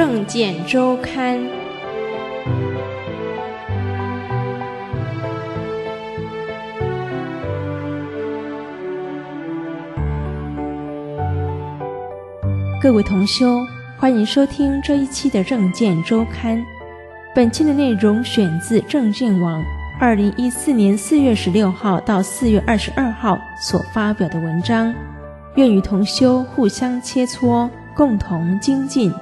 政见周刊》。各位同修，欢迎收听这一期的政见周刊。本期的内容选自政见网2014年4月16号到4月22号所发表的文章，愿与同修互相切磋，共同精进。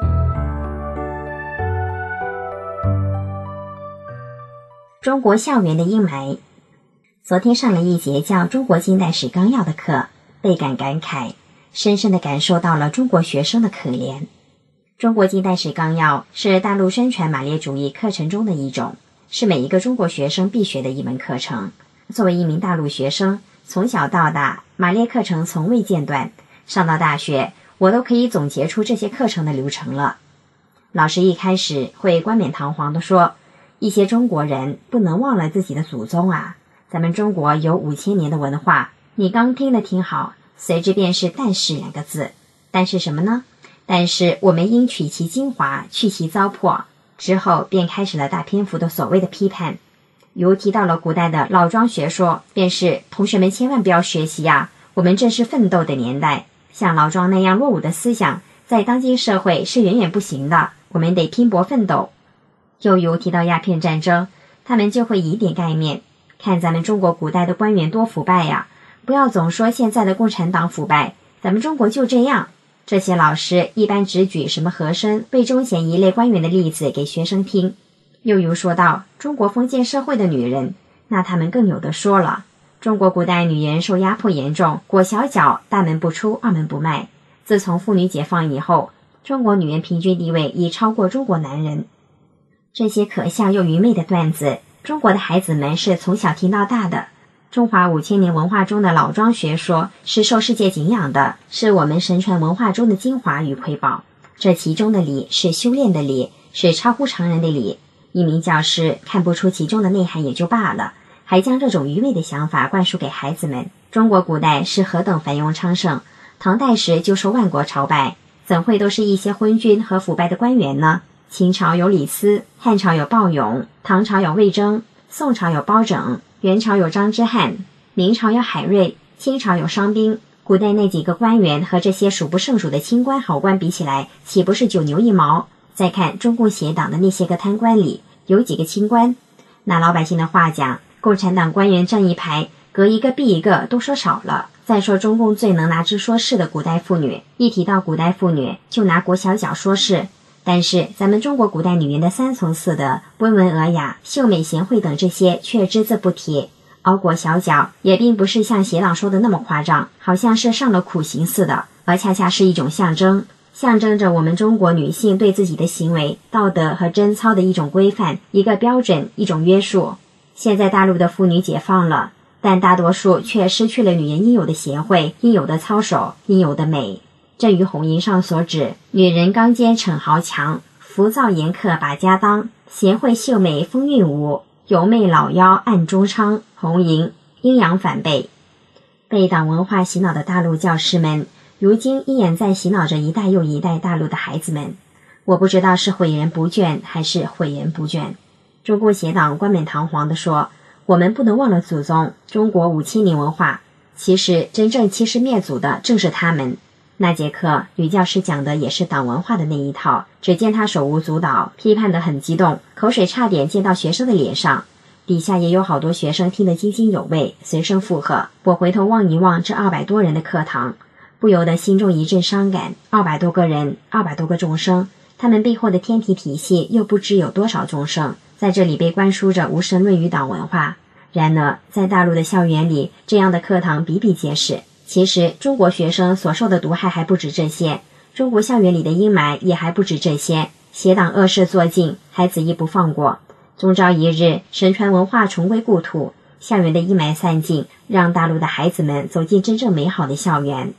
中国校园的阴霾。昨天上了一节叫《中国近代史纲要》的课，倍感感慨，深深地感受到了中国学生的可怜。中国近代史纲要是大陆宣传马列主义课程中的一种，是每一个中国学生必学的一门课程。作为一名大陆学生，从小到大马列课程从未间断，上到大学我都可以总结出这些课程的流程了。老师一开始会冠冕堂皇地说，一些中国人不能忘了自己的祖宗啊，咱们中国有5000年的文化，你刚听了听好，随之便是但是2个字。但是什么呢？但是我们应取其精华，去其糟粕。之后便开始了大篇幅的所谓的批判，尤提到了古代的老庄学说，便是同学们千万不要学习啊，我们正是奋斗的年代，像老庄那样落伍的思想在当今社会是远远不行的，我们得拼搏奋斗。又尤提到鸦片战争，他们就会以点盖面，看咱们中国古代的官员多腐败呀，不要总说现在的共产党腐败，咱们中国就这样。这些老师一般只举什么和珅、魏忠贤一类官员的例子给学生听。又有说到中国封建社会的女人，那他们更有的说了，中国古代女人受压迫严重，裹小脚，大门不出，二门不迈。自从妇女解放以后，中国女人平均地位已超过中国男人。这些可笑又愚昧的段子，中国的孩子们是从小听到大的。中华5000年文化中的老庄学说是受世界敬仰的，是我们神传文化中的精华与瑰宝。这其中的理是修炼的理，是超乎常人的理。一名教师看不出其中的内涵也就罢了，还将这种愚昧的想法灌输给孩子们。中国古代是何等繁荣昌盛，唐代时就受万国朝拜，怎会都是一些昏君和腐败的官员呢？秦朝有李斯，汉朝有鲍勇，唐朝有魏征，宋朝有包拯，元朝有张之汉，明朝有海瑞，清朝有商宾。古代那几个官员和这些数不胜数的清官好官比起来，岂不是九牛一毛？再看中共邪党的那些个贪官里，有几个清官？拿老百姓的话讲，共产党官员站一排，隔一个避一个，都说少了。再说中共最能拿之说事的古代妇女，一提到古代妇女，就拿裹小脚说事。但是咱们中国古代女人的3从4德，温文尔雅、秀美贤惠等这些却只字不提，熬裹小脚也并不是像邪党说的那么夸张，好像是上了苦刑似的，而恰恰是一种象征，象征着我们中国女性对自己的行为、道德和贞操的一种规范、一个标准、一种约束。现在大陆的妇女解放了，但大多数却失去了女人应有的贤惠、应有的操守、应有的美。正如红缨上所指，女人刚坚逞豪强，浮躁严苛把家当，贤惠秀美风韵无，柔媚老妖暗中娼。红缨阴阳反背。被党文化洗脑的大陆教师们，如今依然在洗脑着一代又一代大陆的孩子们。我不知道是毁人不倦还是毁人不倦。中共邪党冠冕堂皇地说，我们不能忘了祖宗，中国5000年文化。其实真正欺师灭祖的正是他们。那节课女教师讲的也是党文化的那一套，只见她手舞足蹈，批判得很激动，口水差点溅到学生的脸上。底下也有好多学生听得津津有味，随声附和。我回头望一望这200多人的课堂，不由得心中一阵伤感。200多个人，200多个众生，他们背后的天体体系又不知有多少众生，在这里被灌输着无神论与党文化。然而在大陆的校园里，这样的课堂比比皆是。其实中国学生所受的毒害还不止这些，中国校园里的阴霾也还不止这些，邪党恶事做尽，孩子亦不放过。终朝一日，神传文化重归故土，校园的阴霾散尽，让大陆的孩子们走进真正美好的校园。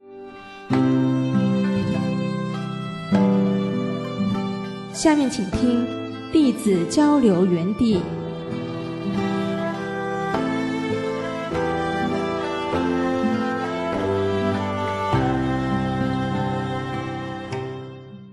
下面请听弟子交流园地。 大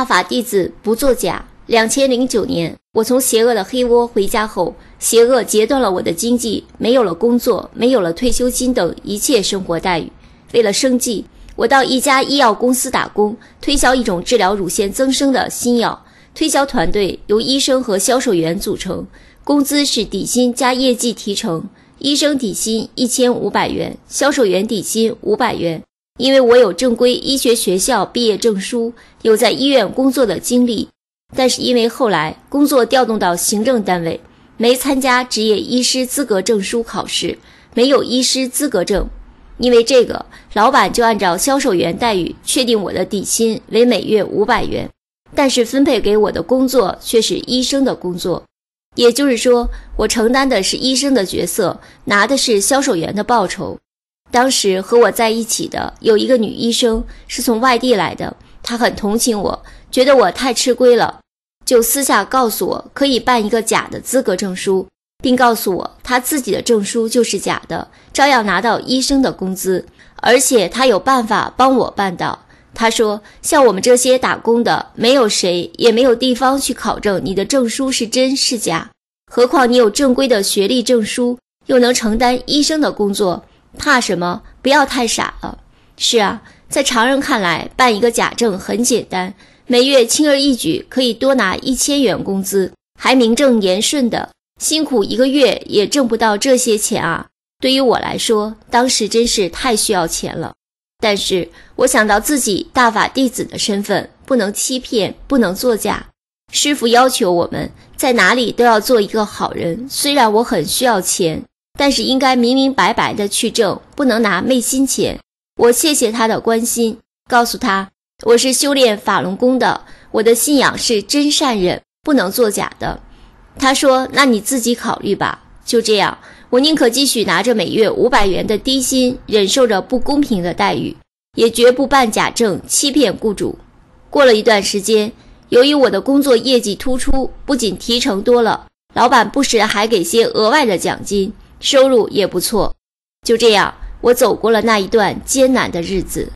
大法弟子不作假。2009年，我从邪恶的黑窝回家后，邪恶截断了我的经济，没有了工作，没有了退休金等一切生活待遇。为了生计，我到一家医药公司打工，推销一种治疗乳腺增生的新药。推销团队由医生和销售员组成，工资是底薪加业绩提成，医生底薪1500元，销售员底薪500元。因为我有正规医学学校毕业证书，有在医院工作的经历，但是因为后来工作调动到行政单位，没参加执业医师资格证书考试，没有医师资格证。因为这个，老板就按照销售员待遇确定我的底薪为每月500元，但是分配给我的工作却是医生的工作。也就是说，我承担的是医生的角色，拿的是销售员的报酬。当时和我在一起的有一个女医生，是从外地来的，她很同情我，觉得我太吃亏了，就私下告诉我可以办一个假的资格证书，并告诉我她自己的证书就是假的，照样拿到医生的工资，而且她有办法帮我办到。她说，像我们这些打工的，没有谁也没有地方去考证你的证书是真是假，何况你有正规的学历证书，又能承担医生的工作，怕什么？不要太傻了。是啊，在常人看来，办一个假证很简单，每月轻而易举可以多拿1000元工资，还名正言顺的，辛苦1个月也挣不到这些钱啊。对于我来说，当时真是太需要钱了。但是我想到自己大法弟子的身份，不能欺骗，不能作假。师父要求我们在哪里都要做一个好人，虽然我很需要钱，但是应该明明白白的去挣，不能拿昧心钱。我谢谢他的关心，告诉他我是修炼法轮功的，我的信仰是真善忍，不能作假的。他说，那你自己考虑吧。就这样，我宁可继续拿着每月500元的低薪，忍受着不公平的待遇，也绝不办假证欺骗雇主。过了一段时间，由于我的工作业绩突出，不仅提成多了，老板不时还给些额外的奖金，收入也不错。就这样，我走过了那一段艰难的日子。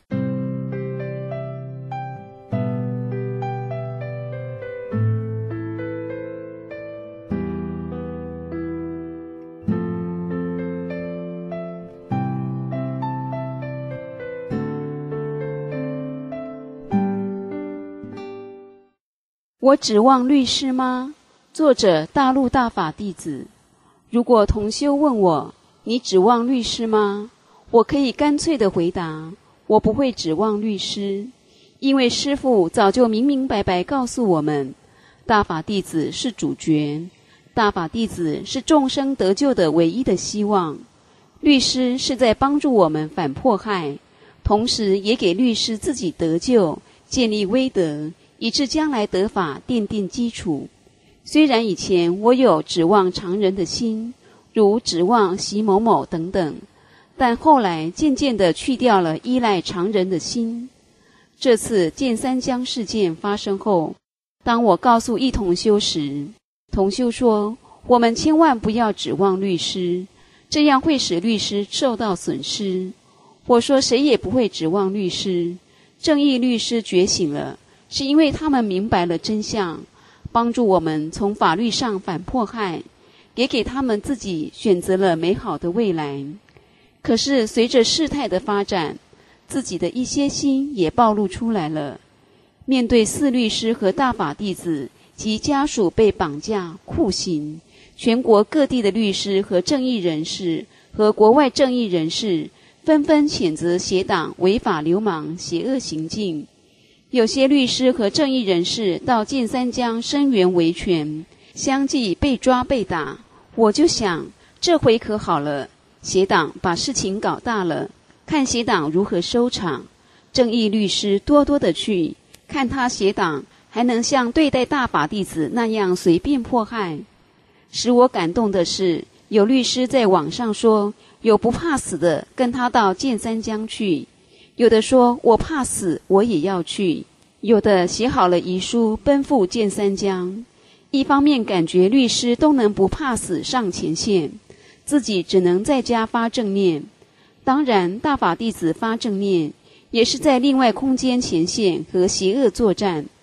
我指望律师吗？作者大陆大法弟子。如果同修问我，你指望律师吗？我可以干脆地回答，我不会指望律师，因为师父早就明明白白告诉我们，大法弟子是主角，大法弟子是众生得救的唯一的希望。律师是在帮助我们反迫害，同时也给律师自己得救，建立威德，以致将来得法奠定基础。虽然以前我有指望常人的心，如指望习某某等等，但后来渐渐地去掉了依赖常人的心。这次剑三江事件发生后，当我告诉一同修时，同修说，我们千万不要指望律师，这样会使律师受到损失。我说，谁也不会指望律师，正义律师觉醒了，是因为他们明白了真相，帮助我们从法律上反迫害，也给他们自己选择了美好的未来。可是随着事态的发展，自己的一些心也暴露出来了。面对4律师和大法弟子及家属被绑架酷刑，全国各地的律师和正义人士和国外正义人士纷纷谴责邪党违法流氓邪恶行径。有些律师和正义人士到剑三江声援维权，相继被抓被打。我就想，这回可好了，邪党把事情搞大了，看邪党如何收场。正义律师多多的去，看他邪党还能像对待大法弟子那样随便迫害。使我感动的是，有律师在网上说，有不怕死的跟他到剑三江去，有的说我怕死我也要去，有的写好了遗书奔赴剑三江。一方面感觉律师都能不怕死上前线，自己只能在家发正念。当然大法弟子发正念也是在另外空间前线和邪恶作战。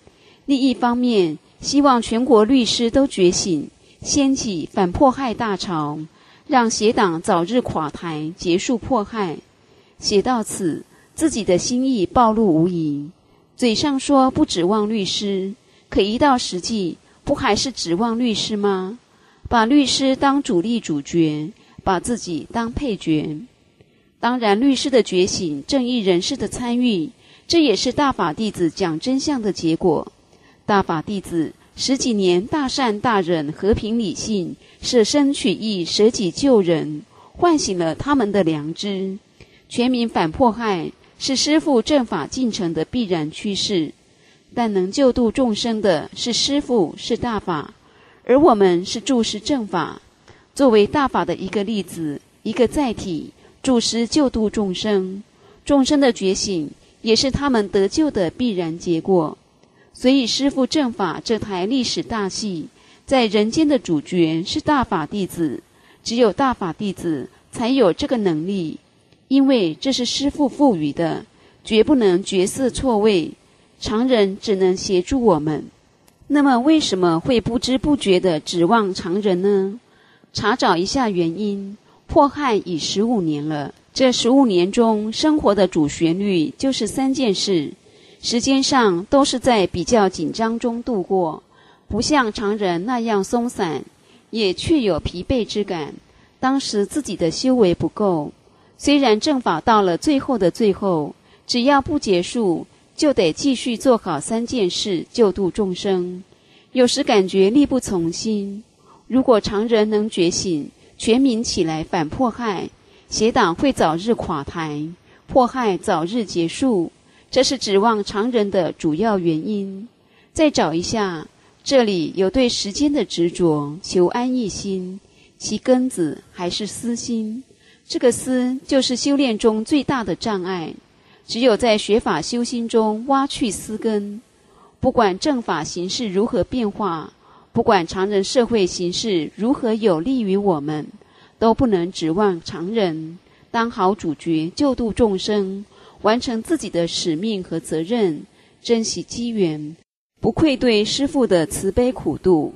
另一方面，希望全国律师都觉醒，掀起反迫害大潮，让邪党早日垮台，结束迫害。写到此，自己的心意暴露无遗。嘴上说不指望律师，可一到实际，不还是指望律师吗？把律师当主力主角，把自己当配角。当然，律师的觉醒，正义人士的参与，这也是大法弟子讲真相的结果。大法弟子10几年大善大忍、和平理性，舍身取义、舍己救人，唤醒了他们的良知。全民反迫害是师父正法进程的必然趋势，但能救度众生的是师父，是大法，而我们是注释正法，作为大法的一个例子，一个载体，注释救度众生。众生的觉醒也是他们得救的必然结果。所以师父正法这台历史大戏，在人间的主角是大法弟子，只有大法弟子才有这个能力，因为这是师父赋予的，绝不能角色错位，常人只能协助我们。那么为什么会不知不觉地指望常人呢？查找一下原因，迫害已15年了，这15年中生活的主旋律就是3件事，时间上都是在比较紧张中度过，不像常人那样松散，也确有疲惫之感。当时自己的修为不够，虽然正法到了最后的最后，只要不结束，就得继续做好3件事，救度众生。有时感觉力不从心。如果常人能觉醒，全民起来反迫害，邪党会早日垮台，迫害早日结束，这是指望常人的主要原因。再找一下，这里有对时间的执着，求安逸心，其根子还是私心。这个私就是修炼中最大的障碍，只有在学法修心中挖去私根。不管正法形势如何变化，不管常人社会形势如何有利于我们，都不能指望常人当好主角，救度众生，完成自己的使命和责任，珍惜机缘，不愧对师父的慈悲苦度。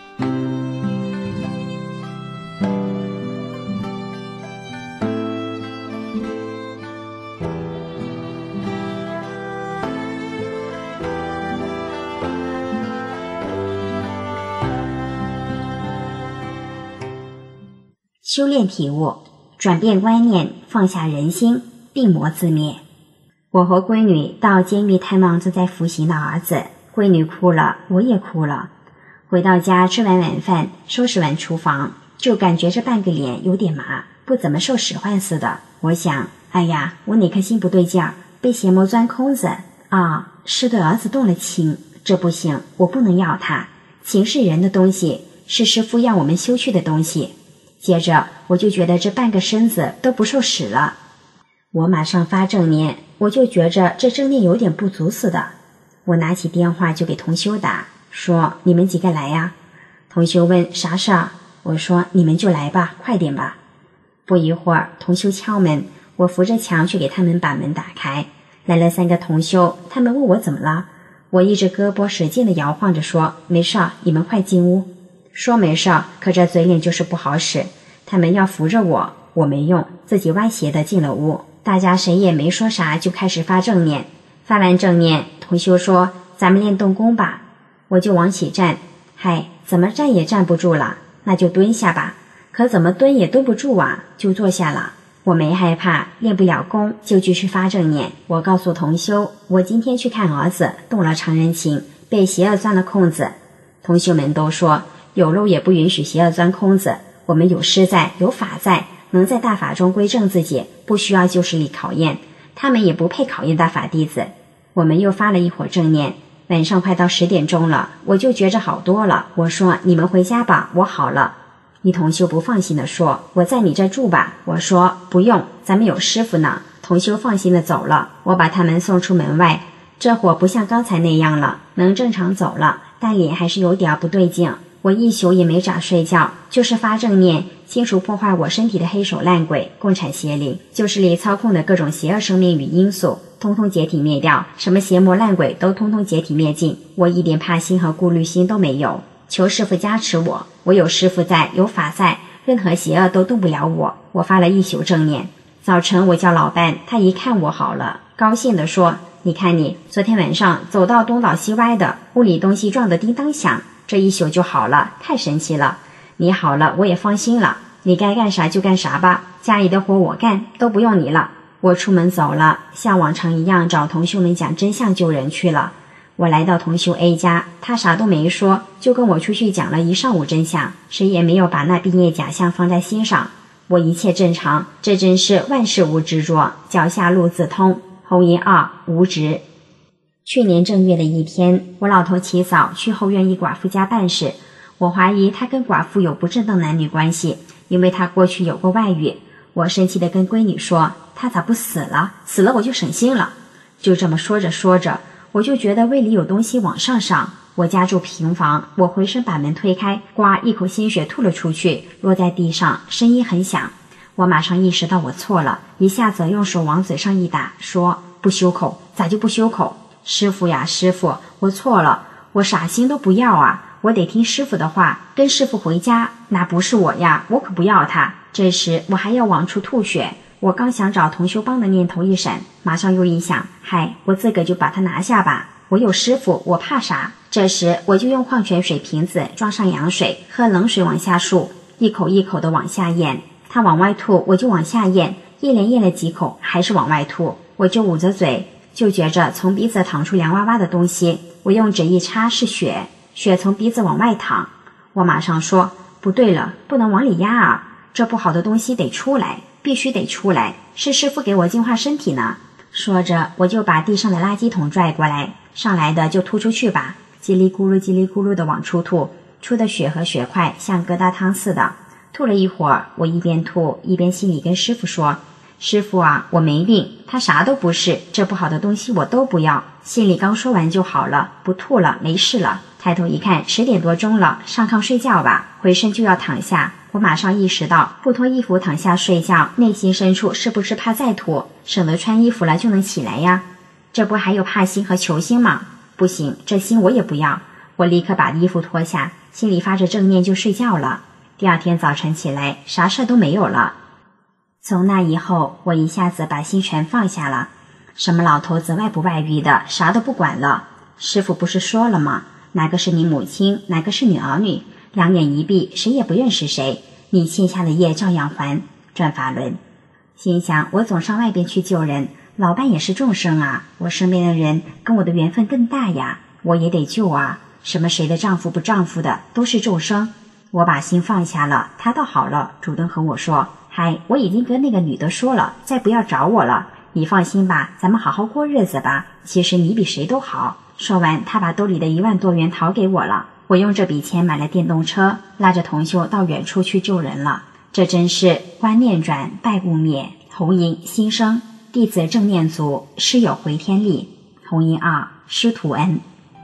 修炼体悟，转变观念，放下人心，病魔自灭。我和闺女到监狱探望正在服刑的儿子，闺女哭了，我也哭了。回到家吃完晚饭，收拾完厨房，就感觉这半个脸有点麻，不怎么受使唤似的。我想，哎呀，我哪颗心不对劲儿，被邪魔钻空子啊！是对儿子动了情，这不行，我不能要他。情是人的东西，是师父要我们修去的东西。接着我就觉得这半个身子都不受使了，我马上发正念，我就觉着这正念有点不足似的。我拿起电话就给同修打，说你们几个来呀？同修问啥事儿？我说你们就来吧，快点吧。不一会儿同修敲门，我扶着墙去给他们把门打开，来了3个同修，他们问我怎么了，我一只胳膊使劲地摇晃着说没事儿，你们快进屋。说没事儿，可这嘴脸就是不好使，他们要扶着我，我没用，自己歪斜的进了屋。大家谁也没说啥，就开始发正念。发完正念，同修说咱们练动功吧，我就往起站。嗨，怎么站也站不住了，那就蹲下吧。可怎么蹲也蹲不住啊，就坐下了。我没害怕，练不了功就继续发正念。我告诉同修，我今天去看儿子，动了常人情，被邪恶钻了空子。同修们都说有漏也不允许邪恶钻空子，我们有师在，有法在，能在大法中归正自己，不需要旧势力考验，他们也不配考验大法弟子。我们又发了一会儿正念，晚上快到10点钟了，我就觉着好多了。我说你们回家吧，我好了。一同修不放心地说我在你这住吧，我说不用，咱们有师傅呢。同修放心地走了，我把他们送出门外，这会不像刚才那样了，能正常走了，但脸还是有点不对劲。我一宿也没咋睡觉，就是发正念，清除破坏我身体的黑手烂鬼、共产邪灵，旧势力操控的各种邪恶生命与因素， 通通解体灭掉，什么邪魔烂鬼都通通解体灭尽，我一点怕心和顾虑心都没有。求师父加持我，我有师父在，有法在，任何邪恶都动不了我。我发了一宿正念。早晨我叫老伴，他一看我好了，高兴地说，你看你昨天晚上走到东倒西歪的，屋里东西撞得叮当响，这一宿就好了，太神奇了。你好了我也放心了，你该干啥就干啥吧，家里的活我干，都不用你了。我出门走了，像往常一样找同修们讲真相救人去了。我来到同修 A 家，他啥都没说，就跟我出去讲了一上午真相，谁也没有把那毕业假象放在心上。我一切正常，这真是万事无执着，脚下路自通。红音2无执。去年正月的一天，我老头起早去后院一寡妇家办事，我怀疑他跟寡妇有不正当男女关系，因为他过去有过外遇。我生气地跟闺女说，他咋不死了？死了我就省心了。就这么说着说着，我就觉得胃里有东西往上上。我家住平房，我回身把门推开，呱一口鲜血吐了出去，落在地上，声音很响。我马上意识到我错了，一下子用手往嘴上一打，说，不修口，咋就不修口？师父呀师父，我错了，我啥心都不要啊，我得听师父的话，跟师父回家。那不是我呀，我可不要他。这时我还要往出吐血，我刚想找同修帮的念头一闪，马上又一想，嗨，我自个就把它拿下吧，我有师父，我怕啥？这时我就用矿泉水瓶子装上羊水，喝冷水往下漱，一口一口的往下咽，他往外吐我就往下咽，一连咽了几口还是往外吐，我就捂着嘴，就觉着从鼻子淌出凉哇哇的东西，我用纸一擦是血，血从鼻子往外淌。我马上说，不对了，不能往里压啊，这不好的东西得出来，必须得出来，是师父给我净化身体呢。说着我就把地上的垃圾桶拽过来，上来的就吐出去吧，叽里咕噜叽里咕噜的往出吐，出的血和血块像疙瘩汤似的。吐了一会儿，我一边吐一边心里跟师父说，师父啊，我没病，他啥都不是，这不好的东西我都不要。心里刚说完就好了，不吐了，没事了。抬头一看10点多钟了，上炕睡觉吧，回身就要躺下。我马上意识到不脱衣服躺下睡觉，内心深处是不是怕再吐，省得穿衣服了就能起来呀？这不还有怕心和求心吗？不行，这心我也不要。我立刻把衣服脱下，心里发着正念就睡觉了。第二天早晨起来，啥事都没有了。从那以后，我一下子把心全放下了，什么老头子外不外遇的，啥都不管了。师父不是说了吗？哪个是你母亲，哪个是你儿女，两眼一闭，谁也不认识谁，你欠下的业照样还。转法轮。心想，我总上外边去救人，老伴也是众生啊，我身边的人跟我的缘分更大呀，我也得救啊，什么谁的丈夫不丈夫的，都是众生。我把心放下了，他倒好了，主动和我说，嗨，我已经跟那个女的说了，再不要找我了，你放心吧，咱们好好过日子吧，其实你比谁都好。说完，他把兜里的1万多元掏给我了，我用这笔钱买了电动车，拉着同修到远处去救人了。这真是观念转，败物灭，红音新生，弟子正念足，师有回天力。红音2师徒恩。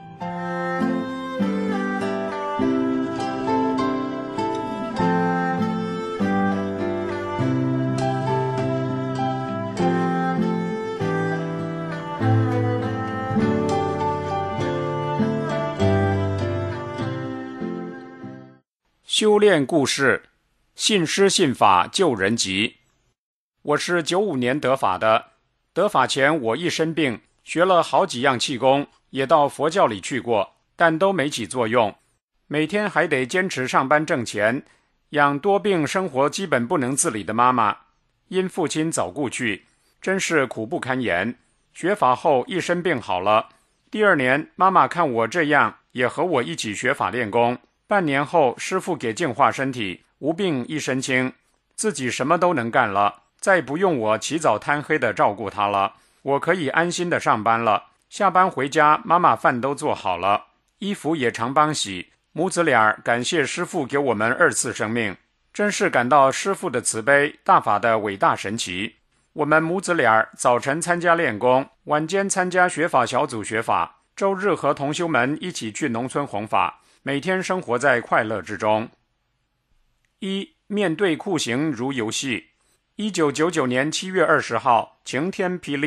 修炼故事，信师信法救人急。我是95年得法的，得法前我一身病，学了好几样气功，也到佛教里去过，但都没起作用。每天还得坚持上班挣钱，养多病生活基本不能自理的妈妈。因父亲早故去，真是苦不堪言。学法后一身病好了，第2年妈妈看我这样，也和我一起学法练功。半年后，师父给净化身体，无病一身轻，自己什么都能干了，再不用我起早贪黑的照顾他了，我可以安心的上班了。下班回家，妈妈饭都做好了，衣服也常帮洗。母子俩感谢师父给我们2次生命，真是感到师父的慈悲，大法的伟大神奇。我们母子俩早晨参加练功，晚间参加学法小组学法，周日和同修们一起去农村弘法，每天生活在快乐之中。1. 面对酷刑如游戏。1999年7月20号，晴天霹雳，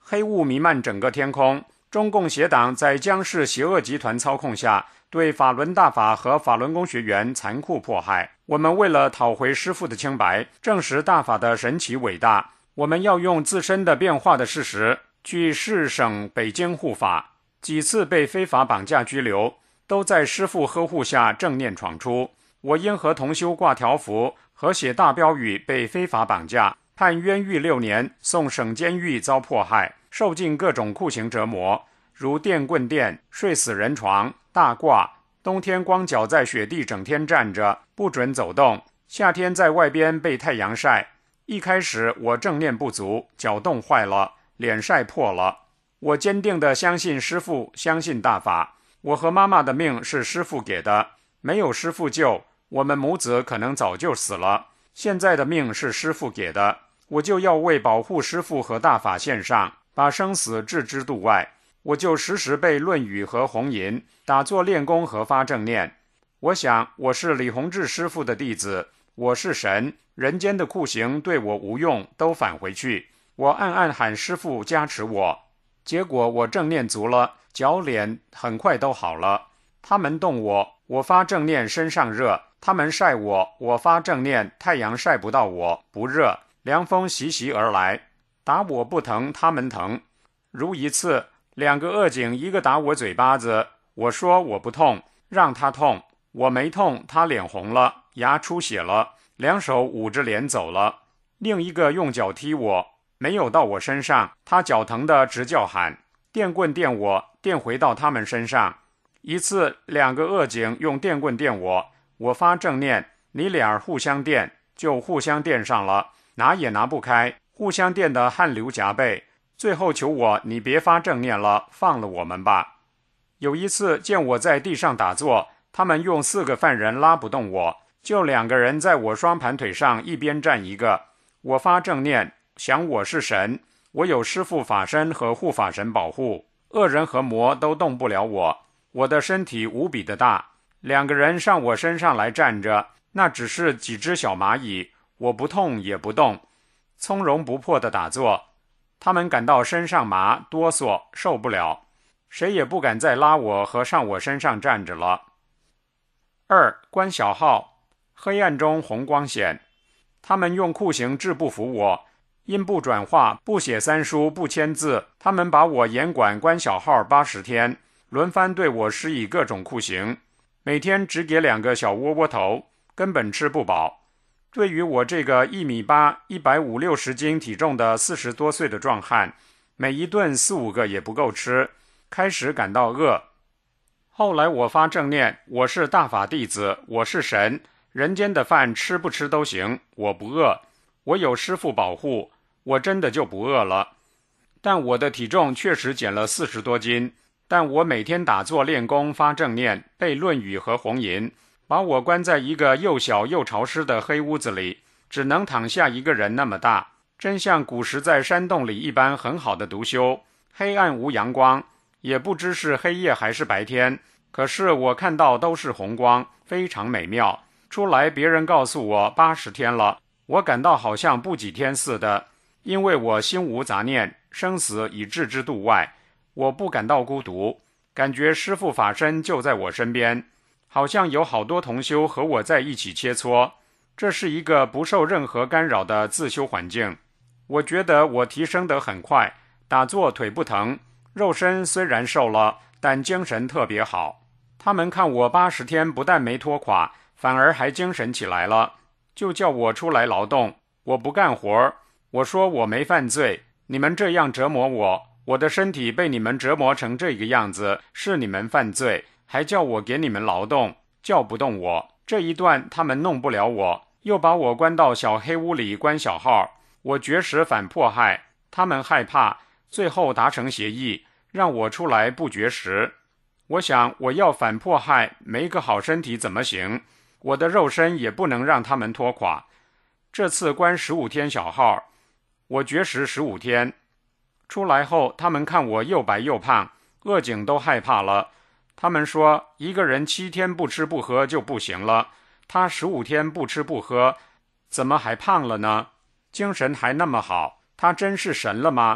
黑雾弥漫整个天空。中共邪党在江氏邪恶集团操控下，对法轮大法和法轮功学员残酷迫害。我们为了讨回师父的清白，证实大法的神奇伟大，我们要用自身的变化的事实去市省北京护法。几次被非法绑架拘留，都在师父呵护下正念闯出。我因和同修挂条幅和写大标语被非法绑架，判冤狱6年，送省监狱遭迫害，受尽各种酷刑折磨，如电棍电、睡死人床、大挂，冬天光脚在雪地整天站着，不准走动，夏天在外边被太阳晒。一开始我正念不足，脚冻坏了，脸晒破了。我坚定地相信师父，相信大法。我和妈妈的命是师父给的，没有师父救，我们母子可能早就死了。现在的命是师父给的，我就要为保护师父和大法献上，把生死置之度外。我就时时背《论语》和红吟，打坐练功和发正念。我想我是李洪志师父的弟子，我是神，人间的酷刑对我无用，都返回去。我暗暗喊师父加持我，结果我正念足了，脚脸很快都好了。他们动我，我发正念身上热；他们晒我，我发正念太阳晒不到我，不热。凉风习习而来，打我不疼，他们疼。如一次，2个恶警，一个打我嘴巴子，我说我不痛，让他痛，我没痛，他脸红了，牙出血了，2手捂着脸走了。另一个用脚踢我，没有到我身上，他脚疼得直叫喊，电棍电我，电回到他们身上。一次2个恶警用电棍电我，我发正念，你俩互相电，就互相电上了，拿也拿不开，互相电得汗流浃背。最后求我，你别发正念了，放了我们吧。有一次见我在地上打坐，他们用4个犯人拉不动我，就2个人在我双盘腿上一边站一个。我发正念，想我是神，我有师父法身和护法神保护，恶人和魔都动不了我。我的身体无比的大，2个人上我身上来站着，那只是几只小蚂蚁，我不痛也不动，从容不迫的打坐。他们感到身上麻哆嗦，受不了，谁也不敢再拉我和上我身上站着了。2. 关小号，黑暗中红光显。他们用酷刑治不服我，因不转化，不写3书，不签字，他们把我严管关小号80天，轮番对我施以各种酷刑，每天只给2个小窝窝头，根本吃不饱。对于我这个1.8米、150-160斤体重的40多岁的壮汉，每一顿4-5个也不够吃，开始感到饿。后来我发正念，我是大法弟子，我是神，人间的饭吃不吃都行，我不饿，我有师父保护，我真的就不饿了。但我的体重确实减了40多斤，但我每天打坐练功发正念，背《论语》和红吟，把我关在一个又小又潮湿的黑屋子里，只能躺下一个人那么大，真像古时在山洞里一般很好的独修。黑暗无阳光，也不知是黑夜还是白天，可是我看到都是红光，非常美妙。出来别人告诉我80天了，我感到好像不几天似的，因为我心无杂念，生死已置之度外，我不感到孤独，感觉师父法身就在我身边，好像有好多同修和我在一起切磋，这是一个不受任何干扰的自修环境。我觉得我提升得很快，打坐腿不疼，肉身虽然瘦了，但精神特别好。他们看我80天不但没拖垮，反而还精神起来了，就叫我出来劳动。我不干活，我说我没犯罪，你们这样折磨我，我的身体被你们折磨成这个样子，是你们犯罪，还叫我给你们劳动，叫不动我。这一段他们弄不了我，又把我关到小黑屋里关小号。我绝食反迫害，他们害怕，最后达成协议，让我出来不绝食。我想我要反迫害，没个好身体怎么行？我的肉身也不能让他们拖垮。这次关15天小号，我绝食15天。出来后，他们看我又白又胖，恶警都害怕了。他们说一个人7天不吃不喝就不行了，他15天不吃不喝，怎么还胖了呢？精神还那么好，他真是神了吗？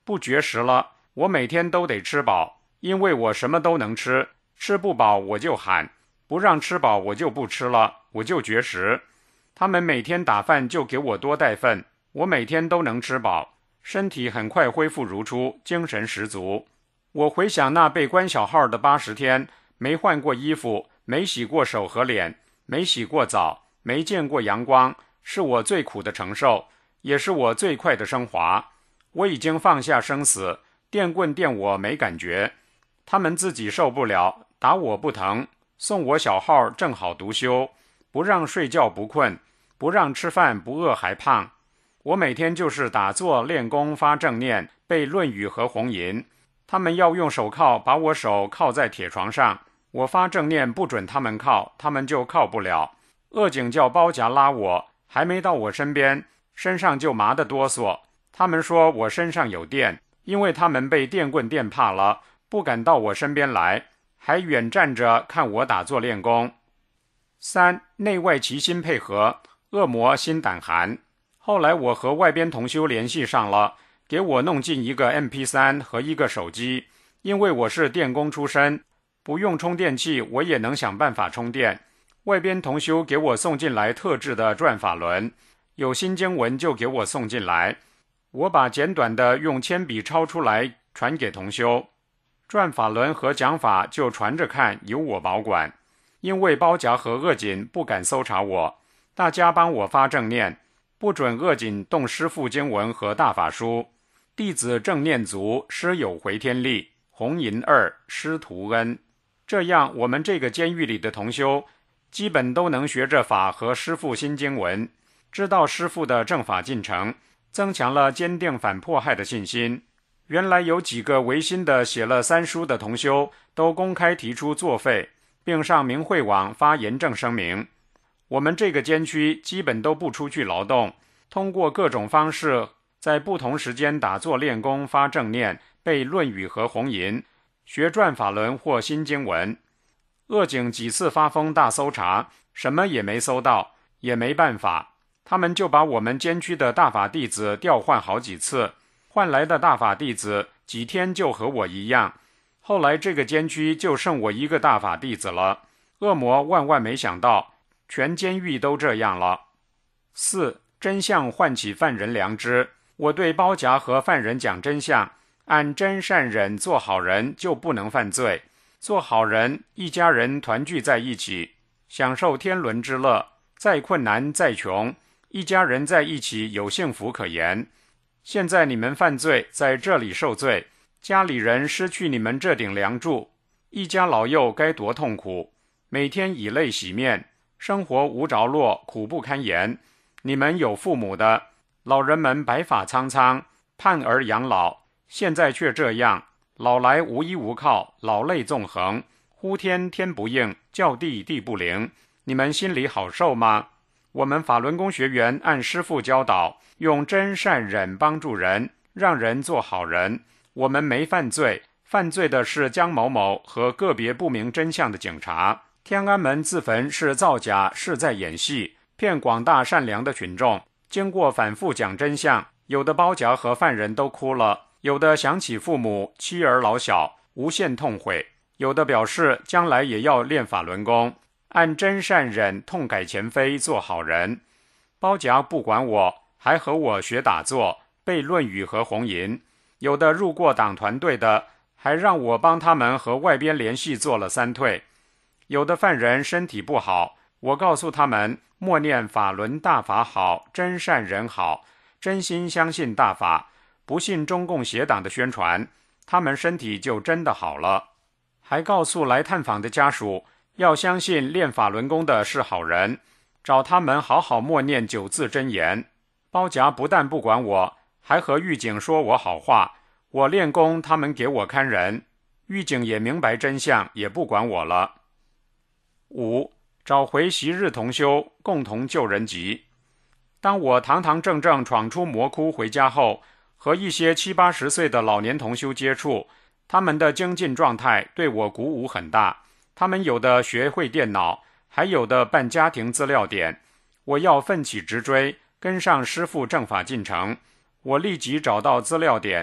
不绝食了，我每天都得吃饱，因为我什么都能吃，吃不饱我就喊，不让吃饱我就不吃了，我就绝食。他们每天打饭就给我多带份，我每天都能吃饱，身体很快恢复如初，精神十足。我回想那被关小号的80天，没换过衣服，没洗过手和脸，没洗过澡，没见过阳光，是我最苦的承受，也是我最快的升华。我已经放下生死，电棍电我没感觉，他们自己受不了，打我不疼，送我小号正好独修，不让睡觉不困，不让吃饭不饿还胖。我每天就是打坐练功发正念，背《论语》和红吟。他们要用手铐把我手铐在铁床上，我发正念不准他们铐，他们就铐不了。恶警叫包夹拉我，还没到我身边，身上就麻得哆嗦。他们说我身上有电，因为他们被电棍电怕了，不敢到我身边来，还远站着看我打坐练功。3. 内外齐心配合，恶魔心胆寒。后来我和外边同修联系上了，给我弄进一个 MP3 和一个手机，因为我是电工出身，不用充电器我也能想办法充电。外边同修给我送进来特制的转法轮，有新经文就给我送进来，我把简短的用铅笔抄出来传给同修。转法轮和讲法就传着看，由我保管。因为包夹和恶警不敢搜查我，大家帮我发正念，不准恶警动师父经文和大法书。弟子正念足，师有回天力，红银2，师徒恩。这样我们这个监狱里的同修基本都能学着法和师父新经文，知道师父的正法进程，增强了坚定反迫害的信心。原来有几个违心的写了3书的同修都公开提出作废，并上明慧网发严正声明。我们这个监区基本都不出去劳动，通过各种方式在不同时间打坐练功发正念，背《论语》和红吟，学转法轮或新经文。恶警几次发疯大搜查，什么也没搜到，也没办法，他们就把我们监区的大法弟子调换好几次，换来的大法弟子几天就和我一样。后来这个监区就剩我一个大法弟子了，恶魔万万没想到全监狱都这样了。4. 真相唤起犯人良知。我对包夹和犯人讲真相，按真善忍做好人就不能犯罪。做好人，一家人团聚在一起，享受天伦之乐，再困难再穷，一家人在一起有幸福可言。现在你们犯罪，在这里受罪，家里人失去你们这顶梁柱，一家老幼该多痛苦，每天以泪洗面，生活无着落，苦不堪言。你们有父母的，老人们白发苍苍，盼儿养老，现在却这样，老来无依无靠，老泪纵横，呼天天不应，叫地地不灵，你们心里好受吗？我们法轮功学员按师父教导，用真善忍帮助人，让人做好人。我们没犯罪，犯罪的是江某某和个别不明真相的警察。天安门自焚是造假，是在演戏，骗广大善良的群众。经过反复讲真相，有的包夹和犯人都哭了，有的想起父母妻儿老小，无限痛悔，有的表示将来也要练法轮功，按真善忍痛改前非，做好人。包夹不管我，还和我学打坐，背《论语》和红吟。有的入过党团队的，还让我帮他们和外边联系做了3退。有的犯人身体不好，我告诉他们默念法轮大法好，真善人好，真心相信大法，不信中共邪党的宣传，他们身体就真的好了。还告诉来探访的家属，要相信练法轮功的是好人，找他们好好默念9字真言。包夹不但不管我，还和狱警说我好话，我练功他们给我看人，狱警也明白真相，也不管我了。5. 找回昔日同修，共同救人急。当我堂堂正正闯出魔窟回家后，和一些70、80岁的老年同修接触，他们的精进状态对我鼓舞很大。他们有的学会电脑，还有的办家庭资料点。我要奋起直追，跟上师父正法进程。我立即找到资料点，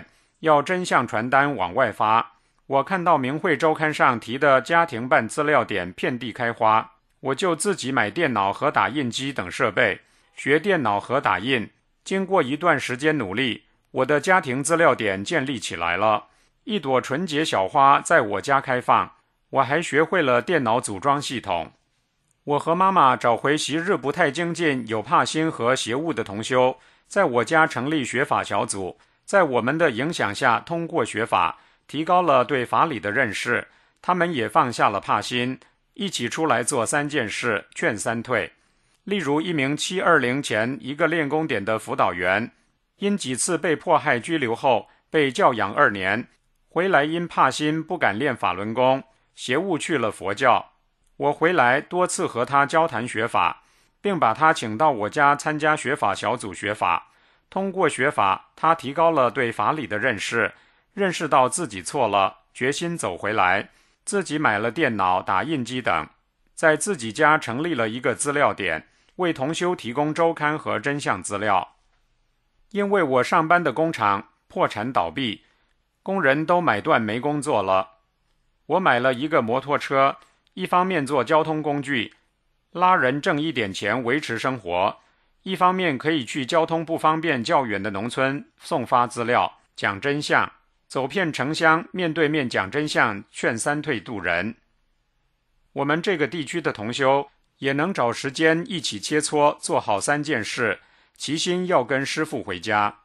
要真相传单往外发。我看到明慧周刊上提的家庭办资料点遍地开花，我就自己买电脑和打印机等设备，学电脑和打印。经过一段时间努力，我的家庭资料点建立起来了，一朵纯洁小花在我家开放。我还学会了电脑组装系统。我和妈妈找回昔日不太精进、有怕心和邪恶的同修，在我家成立学法小组，在我们的影响下通过学法，提高了对法理的认识。他们也放下了怕心，一起出来做3件事，劝3退。例如一名720前一个练功点的辅导员，因几次被迫害拘留后被教养2年，回来因怕心不敢练法轮功，邪误去了佛教。我回来多次和他交谈学法，并把他请到我家参加学法小组学法。通过学法，他提高了对法理的认识，认识到自己错了，决心走回来，自己买了电脑、打印机等，在自己家成立了一个资料点，为同修提供周刊和真相资料。因为我上班的工厂破产倒闭，工人都买断没工作了，我买了一个摩托车，一方面做交通工具，拉人挣一点钱维持生活，一方面可以去交通不方便较远的农村送发资料，讲真相，走遍城乡，面对面讲真相，劝3退度人。我们这个地区的同修也能找时间一起切磋，做好3件事，齐心要跟师父回家。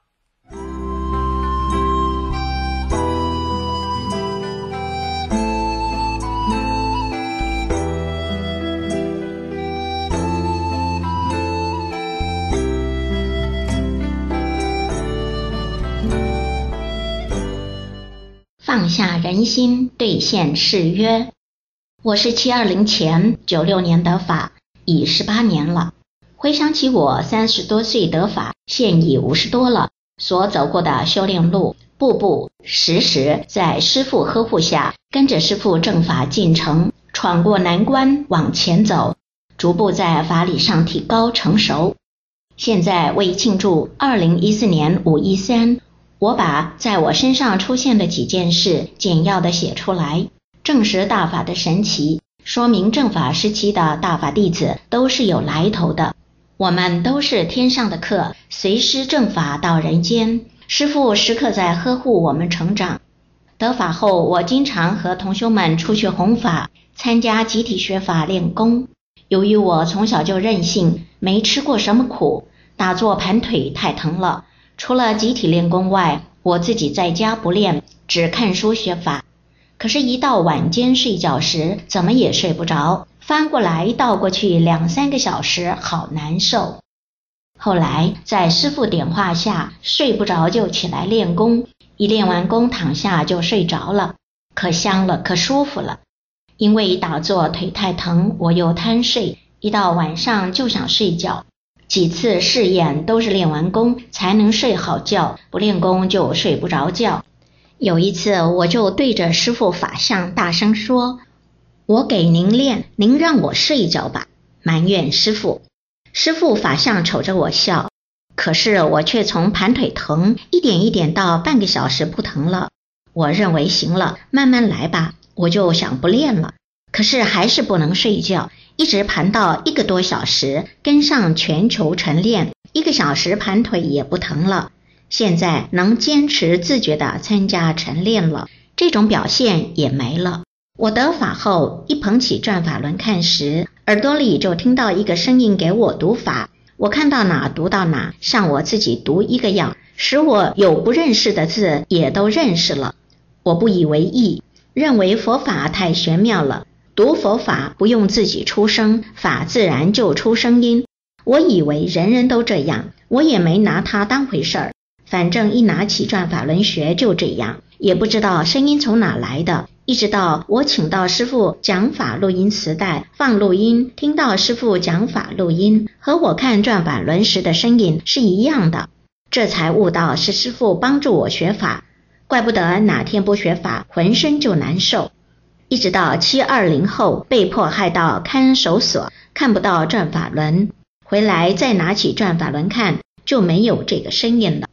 放下人心，兑现誓约。我是720前96年得法，已18年了。回想起我30多岁得法，现已50多了，所走过的修炼路，步步时时在师父呵护下，跟着师父正法进程，闯过难关往前走，逐步在法理上提高成熟。现在为庆祝2014年513，我把在我身上出现的几件事简要地写出来，证实大法的神奇，说明正法时期的大法弟子都是有来头的。我们都是天上的客，随师正法到人间，师父时刻在呵护我们成长。得法后，我经常和同修们出去弘法，参加集体学法练功。由于我从小就任性，没吃过什么苦，打坐盘腿太疼了，除了集体练功外，我自己在家不练，只看书学法。可是一到晚间睡觉时，怎么也睡不着，翻过来倒过去2-3个小时，好难受。后来在师父点化下，睡不着就起来练功，一练完功躺下就睡着了，可香了，可舒服了。因为打坐腿太疼，我又贪睡，一到晚上就想睡觉。几次试验都是练完功才能睡好觉，不练功就睡不着觉。有一次我就对着师父法相大声说，我给您练，您让我睡觉吧，埋怨师父。师父法相瞅着我笑，可是我却从盘腿疼一点一点到半个小时不疼了。我认为行了，慢慢来吧，我就想不练了。可是还是不能睡觉，一直盘到1个多小时，跟上全球晨练，1个小时盘腿也不疼了。现在能坚持自觉地参加晨练了，这种表现也没了。我得法后，一捧起转法轮看时，耳朵里就听到一个声音给我读法，我看到哪读到哪，像我自己读一个样，使我有不认识的字也都认识了。我不以为意，认为佛法太玄妙了，读佛法不用自己出声，法自然就出声音。我以为人人都这样，我也没拿它当回事儿。反正一拿起转法轮学就这样，也不知道声音从哪来的，一直到我请到师父讲法录音磁带放录音，听到师父讲法录音和我看转法轮时的声音是一样的，这才悟到是师父帮助我学法，怪不得哪天不学法浑身就难受。一直到720后被迫害到看守所，看不到转法轮，回来再拿起转法轮看，就没有这个声音了。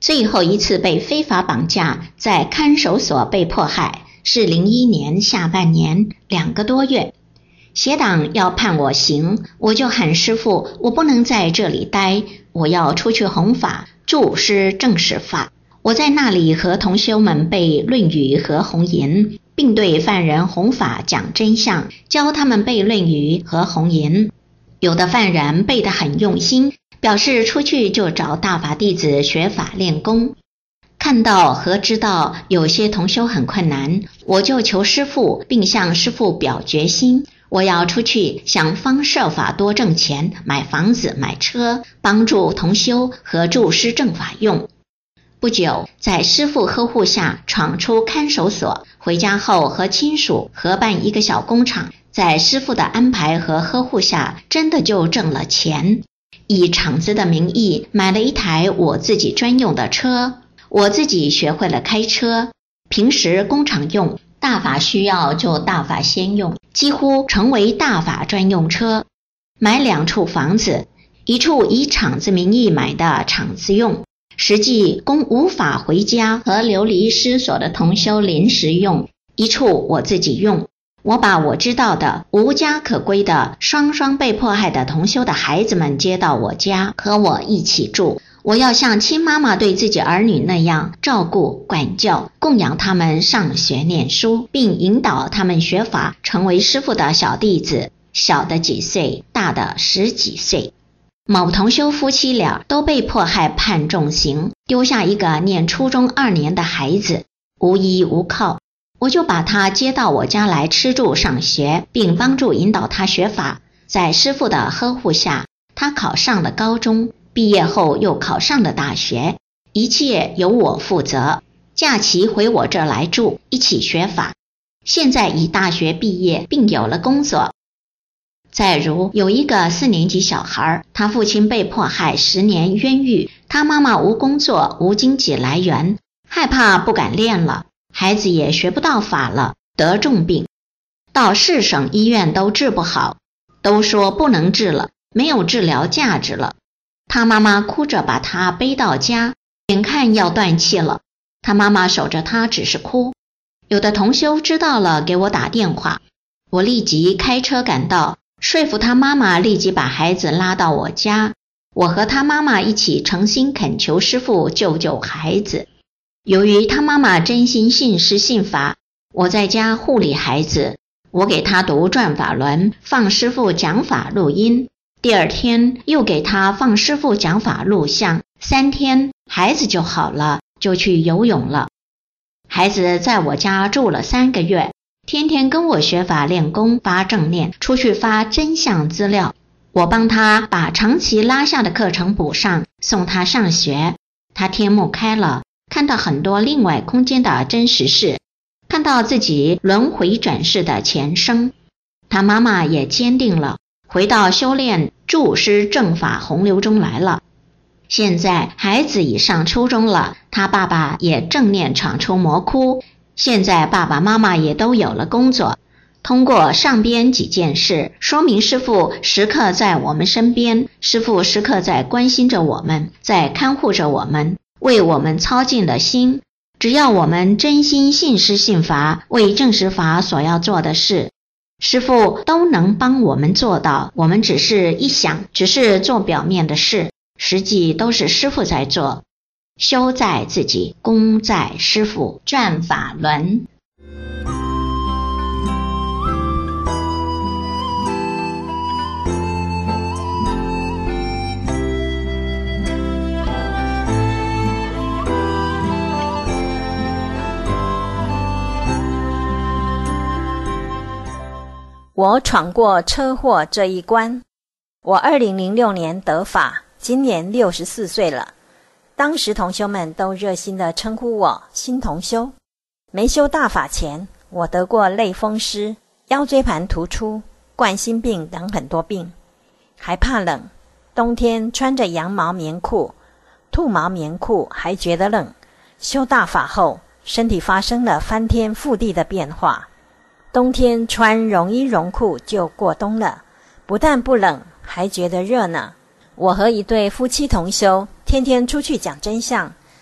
最后一次被非法绑架，在看守所被迫害，是01年下半年2个多月。邪党要判我刑，我就喊师父，我不能在这里待，我要出去弘法，著师正史法。我在那里和同修们背《论语》和红吟，并对犯人弘法讲真相，教他们背《论语》和红吟。有的犯人背得很用心，表示出去就找大法弟子学法练功。看到和知道有些同修很困难，我就求师父，并向师父表决心，我要出去想方设法多挣钱，买房子买车，帮助同修和著师正法用。不久，在师父呵护下闯出看守所，回家后和亲属合办一个小工厂，在师父的安排和呵护下，真的就挣了钱，以厂子的名义买了一台我自己专用的车。我自己学会了开车，平时工厂用，大法需要就大法先用，几乎成为大法专用车。买2处房子，一处以厂子名义买的厂子用，实际供无法回家和流离失所的同修临时用，一处我自己用。我把我知道的无家可归的双双被迫害的同修的孩子们接到我家，和我一起住。我要像亲妈妈对自己儿女那样照顾、管教、供养他们上学念书，并引导他们学法，成为师父的小弟子，小的几岁，大的10几岁。某同修夫妻俩都被迫害判重刑，丢下一个念初中2年的孩子，无依无靠。我就把他接到我家来吃住上学，并帮助引导他学法。在师父的呵护下，他考上了高中，毕业后又考上了大学，一切由我负责。假期回我这来住，一起学法。现在已大学毕业，并有了工作。再如有一个4年级小孩，他父亲被迫害10年冤狱，他妈妈无工作，无经济来源，害怕不敢练了，孩子也学不到法了，得重病，到市省医院都治不好，都说不能治了，没有治疗价值了。他妈妈哭着把他背到家，眼看要断气了，他妈妈守着他只是哭。有的同修知道了给我打电话，我立即开车赶到，说服他妈妈立即把孩子拉到我家。我和他妈妈一起诚心恳求师父救救孩子。由于他妈妈真心信师信法，我在家护理孩子，我给他读转法轮，放师父讲法录音，第2天又给他放师父讲法录像，3天孩子就好了，就去游泳了。孩子在我家住了3个月，天天跟我学法练功，发正念，出去发真相资料。我帮他把长期拉下的课程补上，送他上学。他天目开了，看到很多另外空间的真实事，看到自己轮回转世的前生。他妈妈也坚定了，回到修炼著师正法洪流中来了。现在孩子已上初中了，他爸爸也正念闯出魔窟，现在爸爸妈妈也都有了工作。通过上边几件事，说明师父时刻在我们身边，师父时刻在关心着我们，在看护着我们，为我们操尽了心。只要我们真心信师信法，为正实法所要做的事，师父都能帮我们做到。我们只是一想，只是做表面的事，实际都是师父在做。修在自己，功在师父。转法轮。 我闯过车祸这一关。我2006年得法，今年64岁了。当时同修们都热心地称呼我新同修。没修大法前，我得过类风湿、腰椎盘突出、冠心病等很多病，还怕冷，冬天穿着羊毛棉裤、兔毛棉裤还觉得冷。修大法后，身体发生了翻天覆地的变化。冬天穿绒衣绒裤就过冬了，不但不冷，还觉得热呢。我和一对夫妻同修，天天出去讲真相，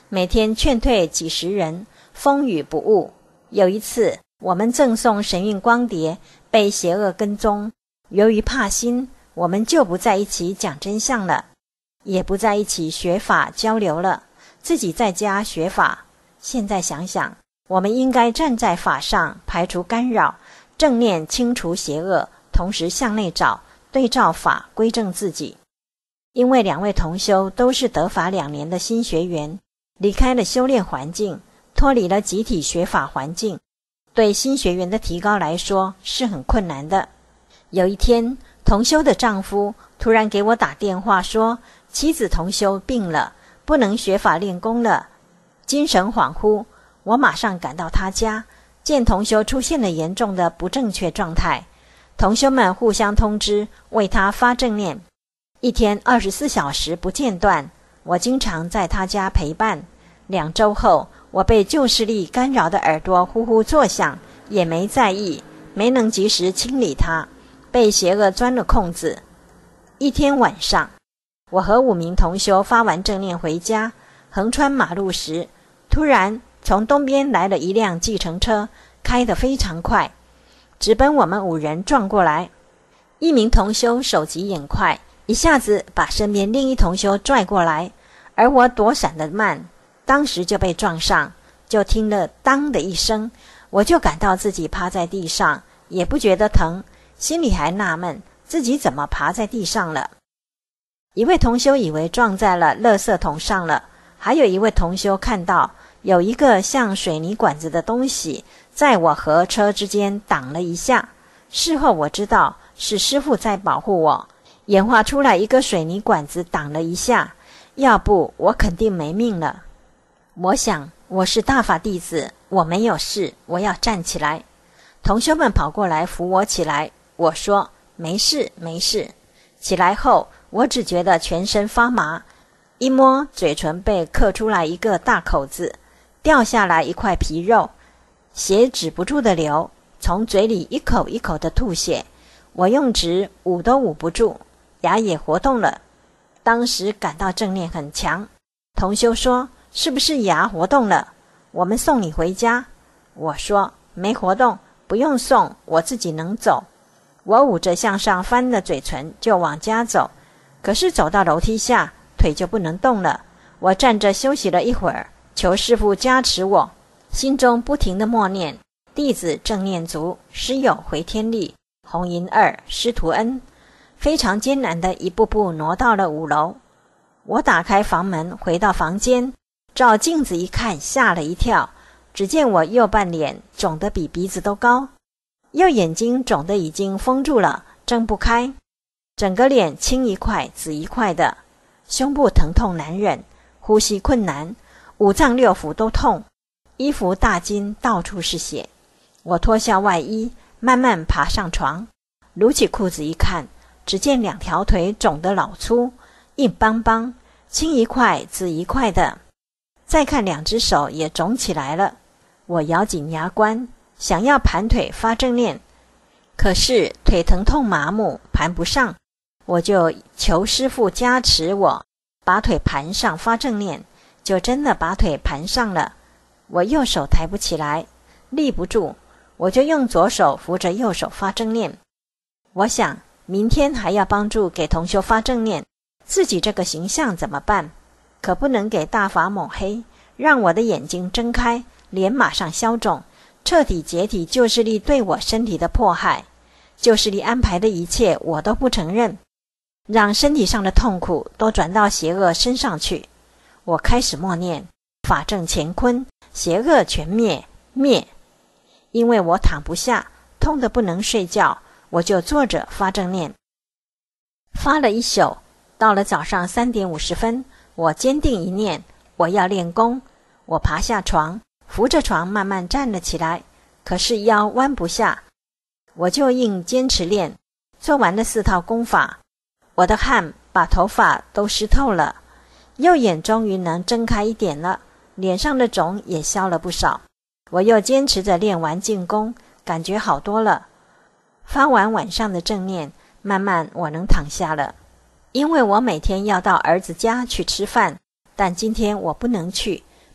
每天劝退几十人，风雨不误。有一次，我们赠送神韵光碟，被邪恶跟踪。由于怕心，我们就不在一起讲真相了，也不在一起学法交流了，自己在家学法。现在想想，我们应该站在法上，排除干扰，正念清除邪恶，同时向内找，对照法归正自己。因为两位同修都是得法2年的新学员，离开了修炼环境，脱离了集体学法环境，对新学员的提高来说是很困难的。有一天，同修的丈夫突然给我打电话说，妻子同修病了，不能学法练功了，精神恍惚。我马上赶到他家，见同修出现了严重的不正确状态，同修们互相通知，为他发正念，一天24小时不间断。我经常在他家陪伴。2周后，我被旧势力干扰的耳朵呼呼作响，也没在意，没能及时清理它，被邪恶钻了空子。一天晚上，我和5名同修发完正念回家，横穿马路时，突然从东边来了一辆计程车，开得非常快，直奔我们5人撞过来。一名同修手疾眼快，一下子把身边另一同修拽过来，而我躲闪得慢，当时就被撞上，就听了当的一声，我就感到自己趴在地上，也不觉得疼，心里还纳闷自己怎么爬在地上了。一位同修以为撞在了垃圾桶上了，还有一位同修看到有一个像水泥管子的东西在我和车之间挡了一下，事后我知道是师父在保护我，演化出来一个水泥管子挡了一下，要不我肯定没命了。我想我是大法弟子，我没有事，我要站起来。同修们跑过来扶我起来，我说没事没事。起来后，我只觉得全身发麻，一摸嘴唇被刻出来一个大口子，掉下来一块皮肉，血止不住的流，从嘴里一口一口的吐血，我用指捂都捂不住，牙也活动了。当时感到正念很强。同修说，是不是牙活动了？我们送你回家。我说没活动，不用送，我自己能走。我捂着向上翻的嘴唇就往家走，可是走到楼梯下，腿就不能动了。我站着休息了一会儿，求师父加持我，心中不停地默念，弟子正念足，师友回天力，红银2，师徒恩。非常艰难地一步步挪到了5楼。我打开房门，回到房间，照镜子一看，吓了一跳，只见我右半脸肿得比鼻子都高，右眼睛肿得已经封住了，睁不开，整个脸青一块紫一块的，胸部疼痛难忍，呼吸困难，5脏6腑都痛，衣服大筋，到处是血。我脱下外衣，慢慢爬上床，撸起裤子一看，只见2条腿肿得老粗，硬邦邦，青一块紫一块的。再看2只手也肿起来了。我咬紧牙关，想要盘腿发正念，可是腿疼痛麻木，盘不上。我就求师父加持我，把腿盘上发正念，就真的把腿盘上了。我右手抬不起来，立不住，我就用左手扶着右手发正念。我想明天还要帮助给同修发正念，自己这个形象怎么办？可不能给大法抹黑，让我的眼睛睁开，脸马上消肿，彻底解体旧势力对我身体的迫害。旧势力安排的一切我都不承认，让身体上的痛苦都转到邪恶身上去。我开始默念，法正乾坤，邪恶全灭，灭。因为我躺不下，痛得不能睡觉，我就坐着发正念，发了一宿。到了早上3点50分，我坚定一念，我要练功。我爬下床，扶着床慢慢站了起来，可是腰弯不下，我就硬坚持练。做完了4套功法，我的汗把头发都湿透了，右眼终于能睁开一点了，脸上的肿也消了不少。我又坚持着练完静功，感觉好多了。发完晚上的正念，慢慢我能躺下了。因为我每天要到儿子家去吃饭，但今天我不能去，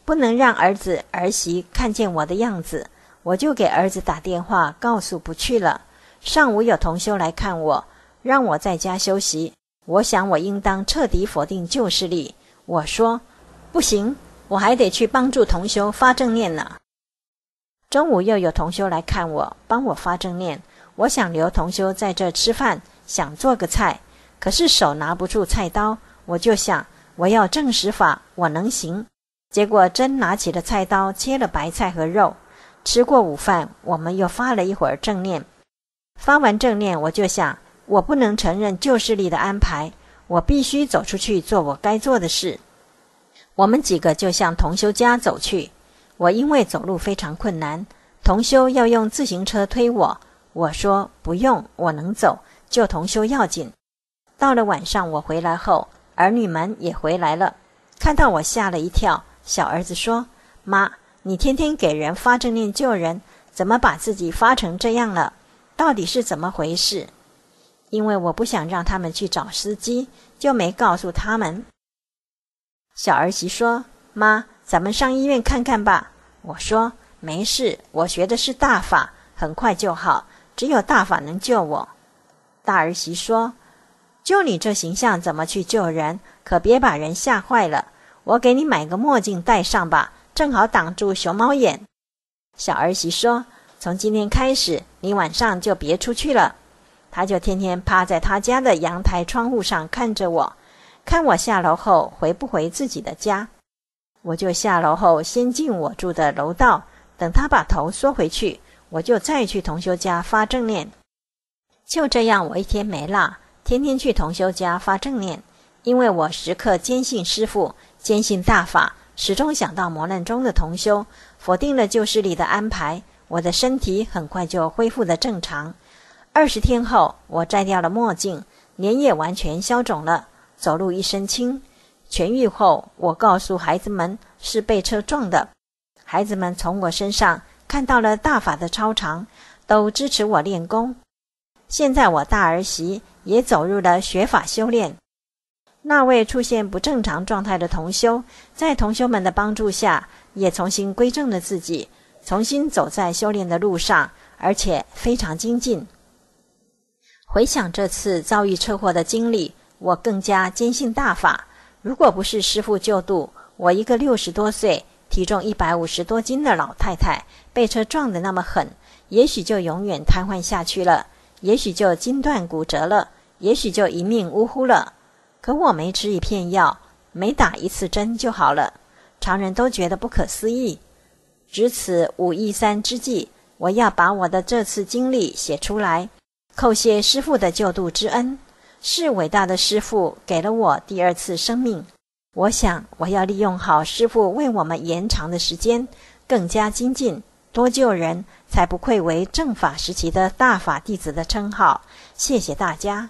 不能让儿子儿媳看见我的样子，我就给儿子打电话告诉不去了。上午有同修来看我，让我在家休息。我想我应当彻底否定旧势力。我说不行，我还得去帮助同修发正念呢。中午又有同修来看我，帮我发正念。我想留同修在这吃饭，想做个菜，可是手拿不住菜刀，我就想我要正实法，我能行。结果真拿起了菜刀，切了白菜和肉。吃过午饭，我们又发了一会儿正念。发完正念，我就想我不能承认旧势力的安排，我必须走出去做我该做的事。我们几个就向同修家走去。我因为走路非常困难，同修要用自行车推我，我说不用，我能走，救同修要紧。到了晚上我回来后，儿女们也回来了，看到我吓了一跳。小儿子说，妈，你天天给人发正念救人，怎么把自己发成这样了？到底是怎么回事？因为我不想让他们去找司机，就没告诉他们。小儿媳说，妈，咱们上医院看看吧。我说没事，我学的是大法，很快就好，只有大法能救我。大儿媳说，就你这形象怎么去救人？可别把人吓坏了，我给你买个墨镜戴上吧，正好挡住熊猫眼。小儿媳说，从今天开始你晚上就别出去了。她就天天趴在她家的阳台窗户上看着我，看我下楼后回不回自己的家。我就下楼后先进我住的楼道，等他把头缩回去，我就再去同修家发正念。就这样我一天没落，天天去同修家发正念。因为我时刻坚信师父，坚信大法，始终想到磨难中的同修，否定了旧势力的安排，我的身体很快就恢复了正常。20天后，我摘掉了墨镜，脸也完全消肿了，走路一身轻。痊愈后，我告诉孩子们是被车撞的。孩子们从我身上看到了大法的超常，都支持我练功。现在我大儿媳也走入了学法修炼。那位出现不正常状态的同修，在同修们的帮助下，也重新归正了自己，重新走在修炼的路上，而且非常精进。回想这次遭遇车祸的经历，我更加坚信大法。如果不是师父救度，我一个60多岁、体重150多斤的老太太，被车撞得那么狠，也许就永远瘫痪下去了，也许就筋断骨折了，也许就一命呜呼了。可我没吃一片药，没打一次针就好了，常人都觉得不可思议。值此513之际，我要把我的这次经历写出来，叩谢师父的救度之恩。是伟大的师父给了我第2次生命，我想我要利用好师父为我们延长的时间，更加精进，多救人，才不愧为正法时期的大法弟子的称号。谢谢大家。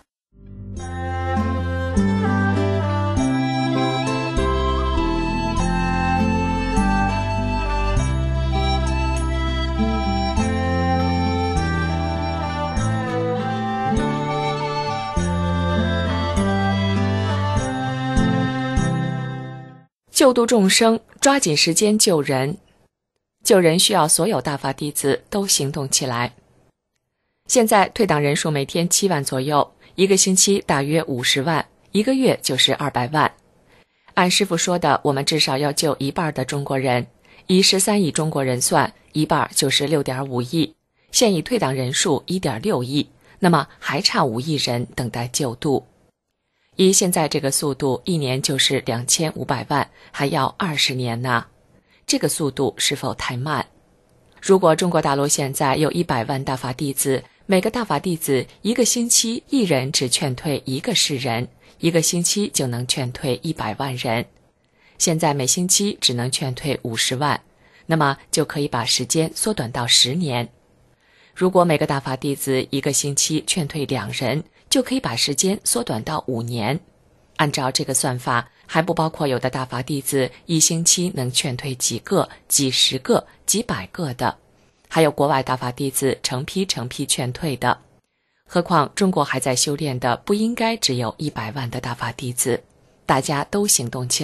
救度众生，抓紧时间救人。救人需要所有大法弟子都行动起来。现在退党人数每天7万左右，一个星期大约50万，一个月就是200万。按师父说的，我们至少要救1半的中国人，以13亿中国人算，一半就是6.5亿。现已退党人数1.6亿，那么还差5亿人等待救度。以现在这个速度，一年就是2500万，还要20年呢。这个速度是否太慢？如果中国大陆现在有100万大法弟子，每个大法弟子一个星期一人只劝退1个世人，一个星期就能劝退100万人。现在每星期只能劝退50万，那么就可以把时间缩短到10年。如果每个大法弟子一个星期劝退2人，就可以把时间缩短到5年。按照这个算法，还不包括有的大法弟子一星期能劝退几个、几十个、几百个的，还有国外大法弟子成批劝退的。何况中国还在修炼的，不应该只有100万的大法弟子。大家都行动起来，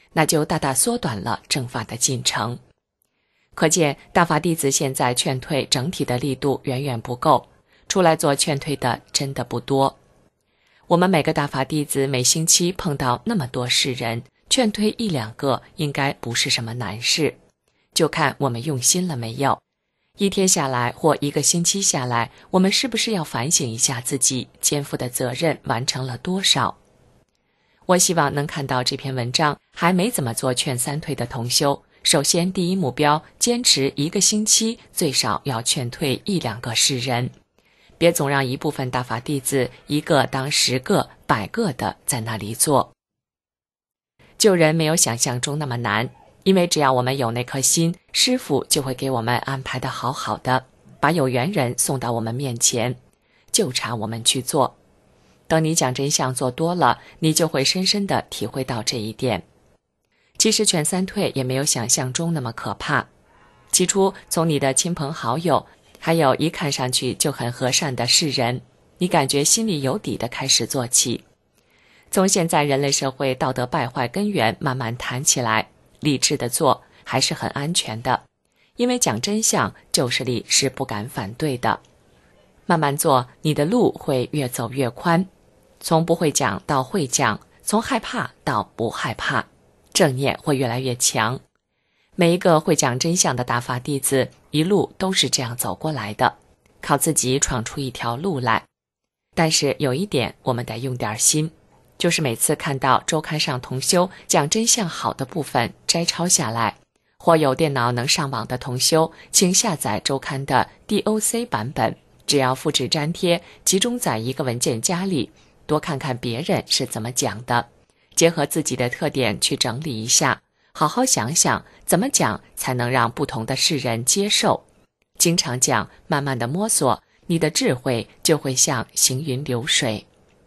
那就大大缩短了正法的进程。可见大法弟子现在劝退整体的力度远远不够，出来做劝退的真的不多。我们每个大法弟子每星期碰到那么多世人，劝退一两个应该不是什么难事，就看我们用心了没有。一天下来或一个星期下来，我们是不是要反省一下自己肩负的责任完成了多少？我希望能看到这篇文章还没怎么做劝三退的同修，首先第一目标，坚持一个星期最少要劝退一两个世人，别总让一部分大法弟子一个当10个100个的在那里做。救人没有想象中那么难，因为只要我们有那颗心，师父就会给我们安排得好好的，把有缘人送到我们面前，就差我们去做。等你讲真相做多了，你就会深深地体会到这一点。其实劝三退也没有想象中那么可怕。起初从你的亲朋好友，还有一看上去就很和善的世人，你感觉心里有底的开始做起。从现在人类社会道德败坏根源慢慢谈起来，理智的做还是很安全的，因为讲真相就是理，是不敢反对的。慢慢做，你的路会越走越宽，从不会讲到会讲，从害怕到不害怕，正念会越来越强。每一个会讲真相的大法弟子一路都是这样走过来的，靠自己闯出一条路来。但是有一点我们得用点心，就是每次看到周刊上同修讲真相好的部分摘抄下来，或有电脑能上网的同修，请下载周刊的 DOC 版本，只要复制粘贴，集中在一个文件夹里，多看看别人是怎么讲的，结合自己的特点去整理一下，好好想想怎么讲才能让不同的世人接受。经常讲，慢慢的摸索，你的智慧就会像行云流水。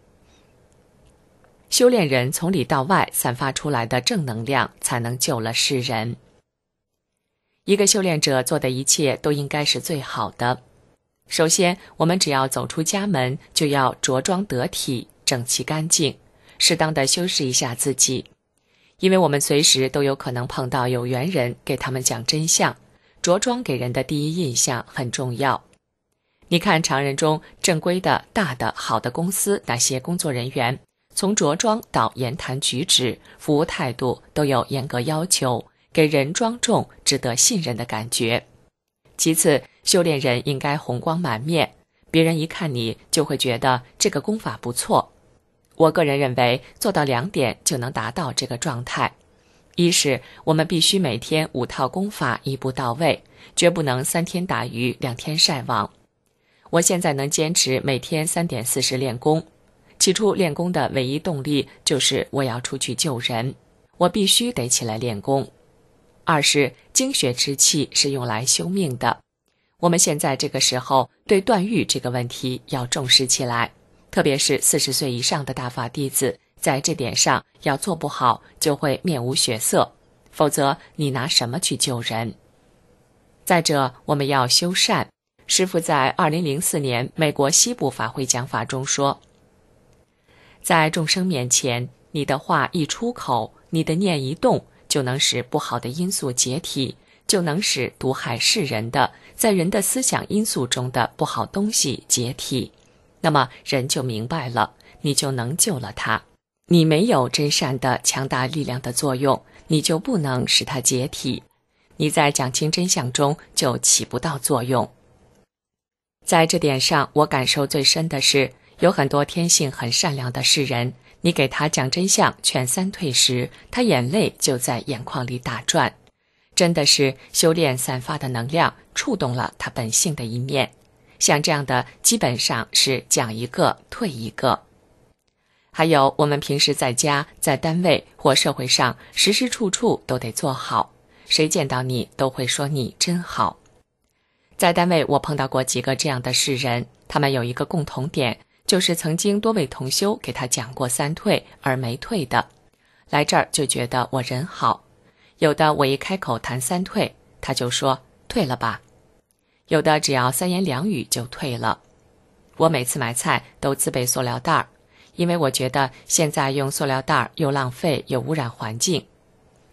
修炼人从里到外散发出来的正能量，才能救了世人。一个修炼者做的一切都应该是最好的。首先，我们只要走出家门，就要着装得体，整齐干净，适当的修饰一下自己。因为我们随时都有可能碰到有缘人，给他们讲真相，着装给人的第一印象很重要。你看常人中正规的大的好的公司，那些工作人员从着装到言谈举止、服务态度都有严格要求，给人庄重、值得信任的感觉。其次，修炼人应该红光满面，别人一看你就会觉得这个功法不错。我个人认为做到2点就能达到这个状态。一是我们必须每天5套功法一步到位，绝不能3天打鱼2天晒网。我现在能坚持每天3点40练功，起初练功的唯一动力就是我要出去救人，我必须得起来练功。二是精血之气是用来修命的，我们现在这个时候对断欲这个问题要重视起来，特别是40岁以上的大法弟子，在这点上要做不好就会面无血色，否则你拿什么去救人？再者，我们要修善。师父在2004年美国西部法会讲法中说，在众生面前，你的话一出口，你的念一动，就能使不好的因素解体，就能使毒害世人的，在人的思想因素中的不好东西解体。那么人就明白了，你就能救了他。你没有真善的强大力量的作用，你就不能使它解体，你在讲清真相中就起不到作用。在这点上，我感受最深的是，有很多天性很善良的世人，你给他讲真相劝三退时，他眼泪就在眼眶里打转，真的是修炼散发的能量触动了他本性的一面。像这样的基本上是讲一个退一个。还有我们平时在家、在单位或社会上，时时处处都得做好，谁见到你都会说你真好。在单位我碰到过几个这样的世人，他们有一个共同点，就是曾经多位同修给他讲过三退而没退的，来这儿就觉得我人好。有的我一开口谈三退，他就说退了吧，有的只要3言2语就退了。我每次买菜都自备塑料袋，因为我觉得现在用塑料袋又浪费又污染环境。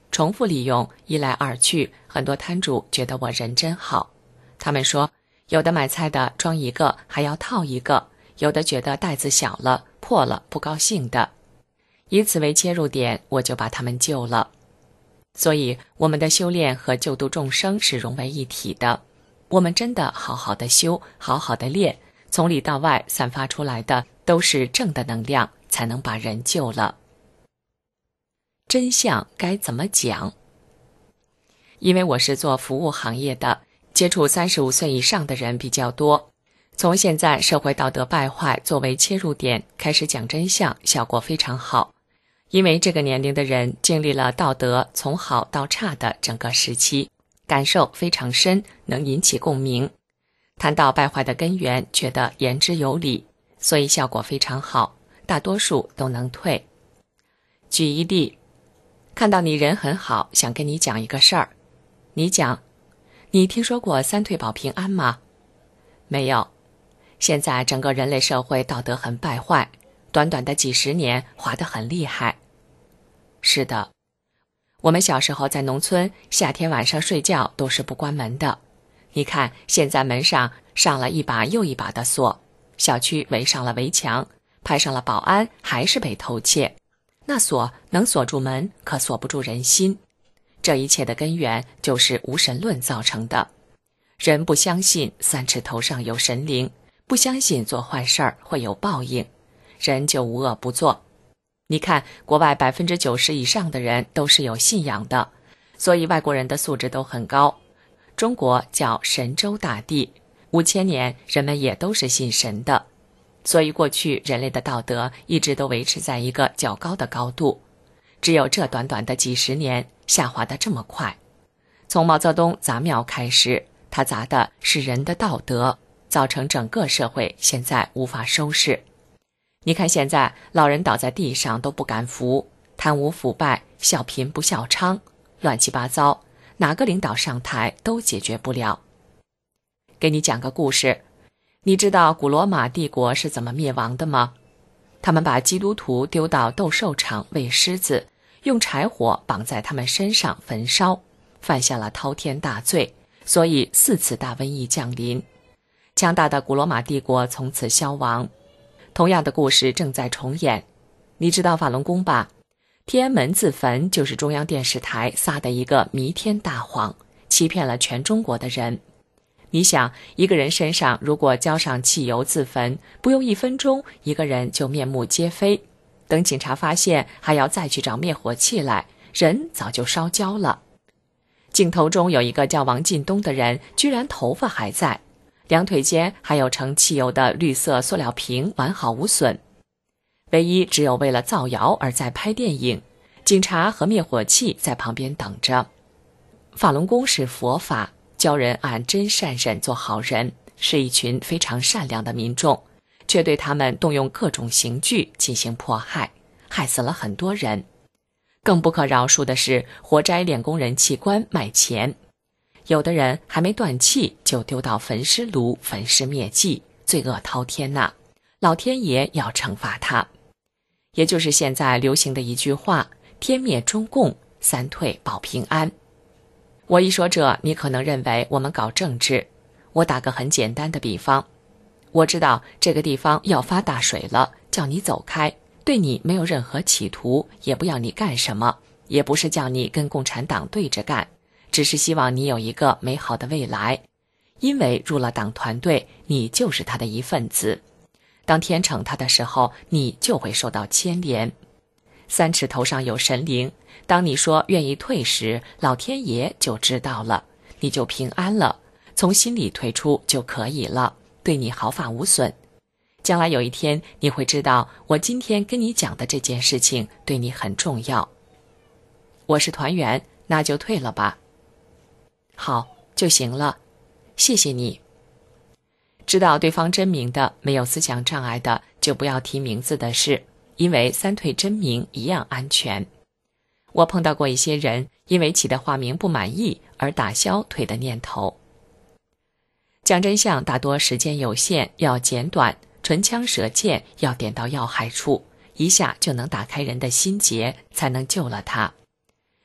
重复利用，一来二去，很多摊主觉得我人真好。他们说，有的买菜的装一个还要套一个，有的觉得袋子小了破了不高兴的。以此为切入点，我就把他们救了。所以我们的修炼和救度众生是融为一体的。我们真的好好的修，好好的练，从里到外散发出来的都是正的能量，才能把人救了。真相该怎么讲？因为我是做服务行业的，接触35岁以上的人比较多。从现在社会道德败坏作为切入点，开始讲真相，效果非常好。因为这个年龄的人经历了道德从好到差的整个时期，感受非常深，能引起共鸣。谈到败坏的根源，觉得言之有理，所以效果非常好，大多数都能退。举一例，看到你人很好，想跟你讲一个事儿。你讲，你听说过三退保平安吗？没有。现在整个人类社会道德很败坏，短短的几十年滑得很厉害。是的，我们小时候在农村，夏天晚上睡觉都是不关门的。你看，现在门上上了一把又一把的锁，小区围上了围墙，派上了保安，还是被偷窃。那锁能锁住门，可锁不住人心。这一切的根源就是无神论造成的。人不相信三尺头上有神灵，不相信做坏事儿会有报应，人就无恶不作。你看，国外90%以上的人都是有信仰的，所以外国人的素质都很高。中国叫神州大地，5000年人们也都是信神的，所以过去人类的道德一直都维持在一个较高的高度。只有这短短的几十年下滑得这么快。从毛泽东砸庙开始，他砸的是人的道德，造成整个社会现在无法收拾。你看现在老人倒在地上都不敢扶，贪污腐败，笑贫不笑娼，乱七八糟，哪个领导上台都解决不了。给你讲个故事，你知道古罗马帝国是怎么灭亡的吗？他们把基督徒丢到斗兽场喂狮子，用柴火绑在他们身上焚烧，犯下了滔天大罪，所以4次大瘟疫降临，强大的古罗马帝国从此消亡。同样的故事正在重演。你知道法轮功吧？天安门自焚就是中央电视台撒的一个弥天大谎，欺骗了全中国的人。你想，一个人身上如果浇上汽油自焚，不用1分钟，一个人就面目皆非。等警察发现，还要再去找灭火器来，人早就烧焦了。镜头中有一个叫王进东的人，居然头发还在，两腿间还有盛汽油的绿色塑料瓶完好无损。唯一只有为了造谣而在拍电影，警察和灭火器在旁边等着。法轮功是佛法，教人按真善忍做好人，是一群非常善良的民众，却对他们动用各种刑具进行迫害，害死了很多人。更不可饶恕的是活摘练功人器官卖钱，有的人还没断气就丢到焚尸炉焚尸灭迹，罪恶滔天呐！老天爷要惩罚他。也就是现在流行的一句话，天灭中共，三退保平安。我一说这，你可能认为我们搞政治。我打个很简单的比方，我知道这个地方要发大水了，叫你走开，对你没有任何企图，也不要你干什么，也不是叫你跟共产党对着干，只是希望你有一个美好的未来。因为入了党团队，你就是他的一份子。当天惩他的时候，你就会受到牵连。三尺头上有神灵，当你说愿意退时，老天爷就知道了，你就平安了，从心里退出就可以了，对你毫发无损。将来有一天你会知道，我今天跟你讲的这件事情对你很重要。我是团员，那就退了吧。好，就行了，谢谢你。知道对方真名的，没有思想障碍的，就不要提名字的事，因为三退真名一样安全。我碰到过一些人，因为起的化名不满意而打消退的念头。讲真相大多时间有限，要简短，唇枪舌剑，要点到要害处，一下就能打开人的心结，才能救了他。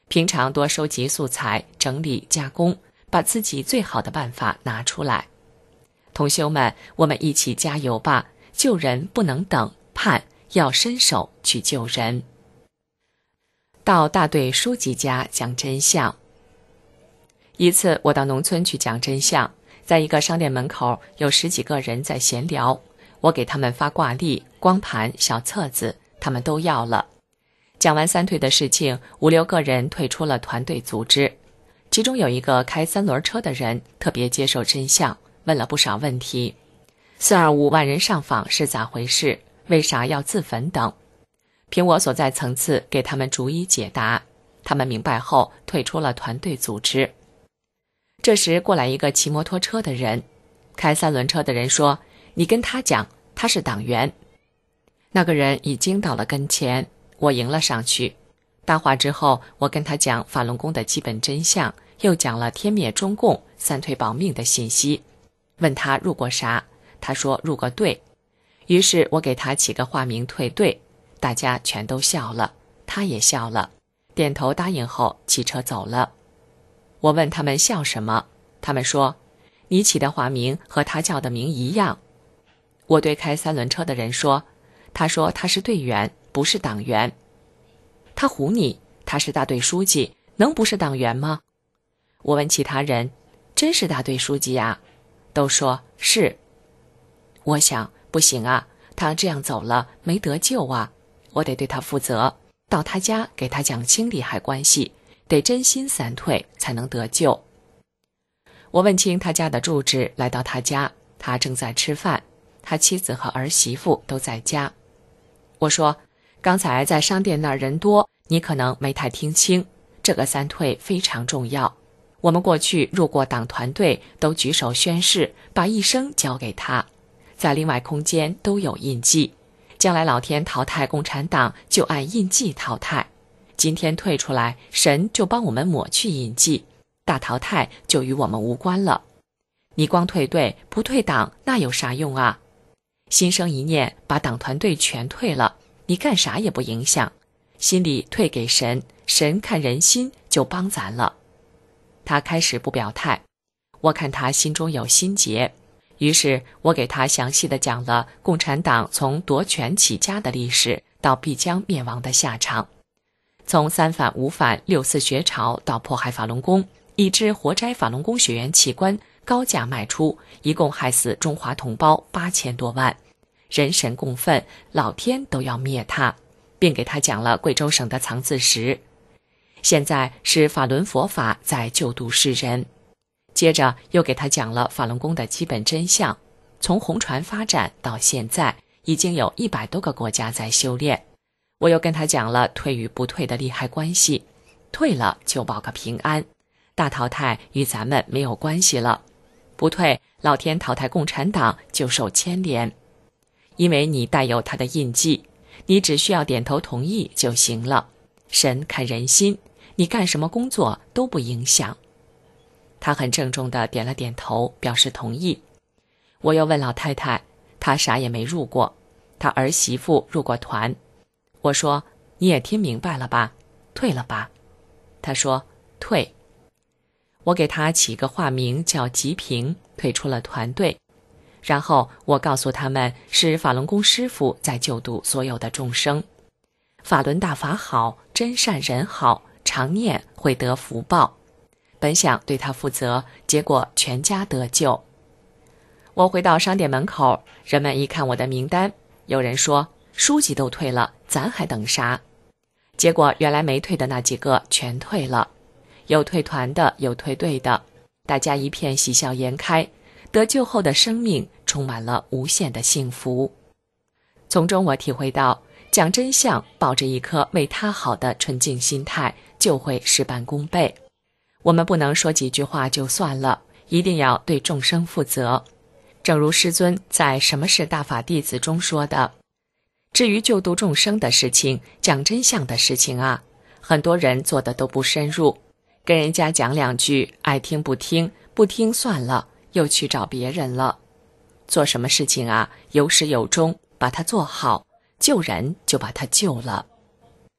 平常多收集素材，整理加工，把自己最好的办法拿出来。同修们，我们一起加油吧！救人不能等，盼要伸手去救人。到大队书记家讲真相。一次我到农村去讲真相，在一个商店门口有10几个人在闲聊，我给他们发挂历、光盘、小册子，他们都要了。讲完3退的事情，5、6个人退出了团队组织，其中有一个开3轮车的人特别接受真相，问了不少问题。425万人上访是咋回事？为啥要自焚等？凭我所在层次给他们逐一解答，他们明白后退出了团队组织。这时过来一个骑摩托车的人，开3轮车的人说：“你跟他讲，他是党员。”那个人已经到了跟前，我迎了上去。搭话之后，我跟他讲法轮功的基本真相，又讲了天灭中共、3退保命的信息。问他入过啥，他说入过队。于是我给他起个化名退队，大家全都笑了，他也笑了，点头答应后骑车走了。我问他们笑什么，他们说你起的化名和他叫的名一样。我对开3轮车的人说，他说他是队员，不是党员。他唬你，他是大队书记，能不是党员吗？我问其他人，真是大队书记呀？都说是。我想不行啊，他这样走了没得救啊，我得对他负责，到他家给他讲清利害关系，得真心3退才能得救。我问清他家的住址，来到他家，他正在吃饭，他妻子和儿媳妇都在家。我说，刚才在商店那儿人多，你可能没太听清，这个3退非常重要。我们过去入过党团队，都举手宣誓，把一生交给他，在另外空间都有印记，将来老天淘汰共产党就按印记淘汰。今天退出来，神就帮我们抹去印记，大淘汰就与我们无关了。你光退队不退党，那有啥用啊？心生一念，把党团队全退了，你干啥也不影响，心里退给神，神看人心就帮咱了。他开始不表态，我看他心中有心结，于是我给他详细的讲了共产党从夺权起家的历史到必将灭亡的下场，从3反5反6四学潮到迫害法轮功，以致活摘法轮功学员器官高价卖出，一共害死中华同胞8000多万，人神共愤，老天都要灭他，并给他讲了贵州省的藏字石。现在是法轮佛法在救度世人。接着又给他讲了法轮功的基本真相，从红传发展到现在，已经有100多个国家在修炼。我又跟他讲了退与不退的利害关系，退了就保个平安，大淘汰与咱们没有关系了，不退老天淘汰共产党就受牵连，因为你带有他的印记，你只需要点头同意就行了，神看人心，你干什么工作都不影响。他很郑重地点了点头，表示同意。我又问老太太，她啥也没入过，她儿媳妇入过团。我说，你也听明白了吧？退了吧？她说，退。我给她起个化名叫吉平，退出了团队。然后我告诉他们，是法轮功师父在救度所有的众生。法轮大法好，真善人好，常念会得福报。本想对他负责，结果全家得救。我回到商店门口，人们一看我的名单，有人说书记都退了，咱还等啥？结果原来没退的那几个全退了，有退团的，有退队的，大家一片喜笑颜开，得救后的生命充满了无限的幸福。从中我体会到，讲真相，抱着一颗为他好的纯净心态，就会事半功倍。我们不能说几句话就算了，一定要对众生负责。正如师尊在《什么是大法弟子》中说的，至于救度众生的事情，讲真相的事情啊，很多人做的都不深入，跟人家讲2句，爱听不听，不听算了，又去找别人了。做什么事情啊，有始有终，把它做好，救人就把它救了。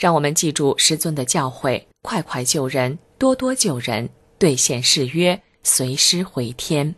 让我们记住师尊的教诲，快快救人，多多救人，兑现誓约，随师回天。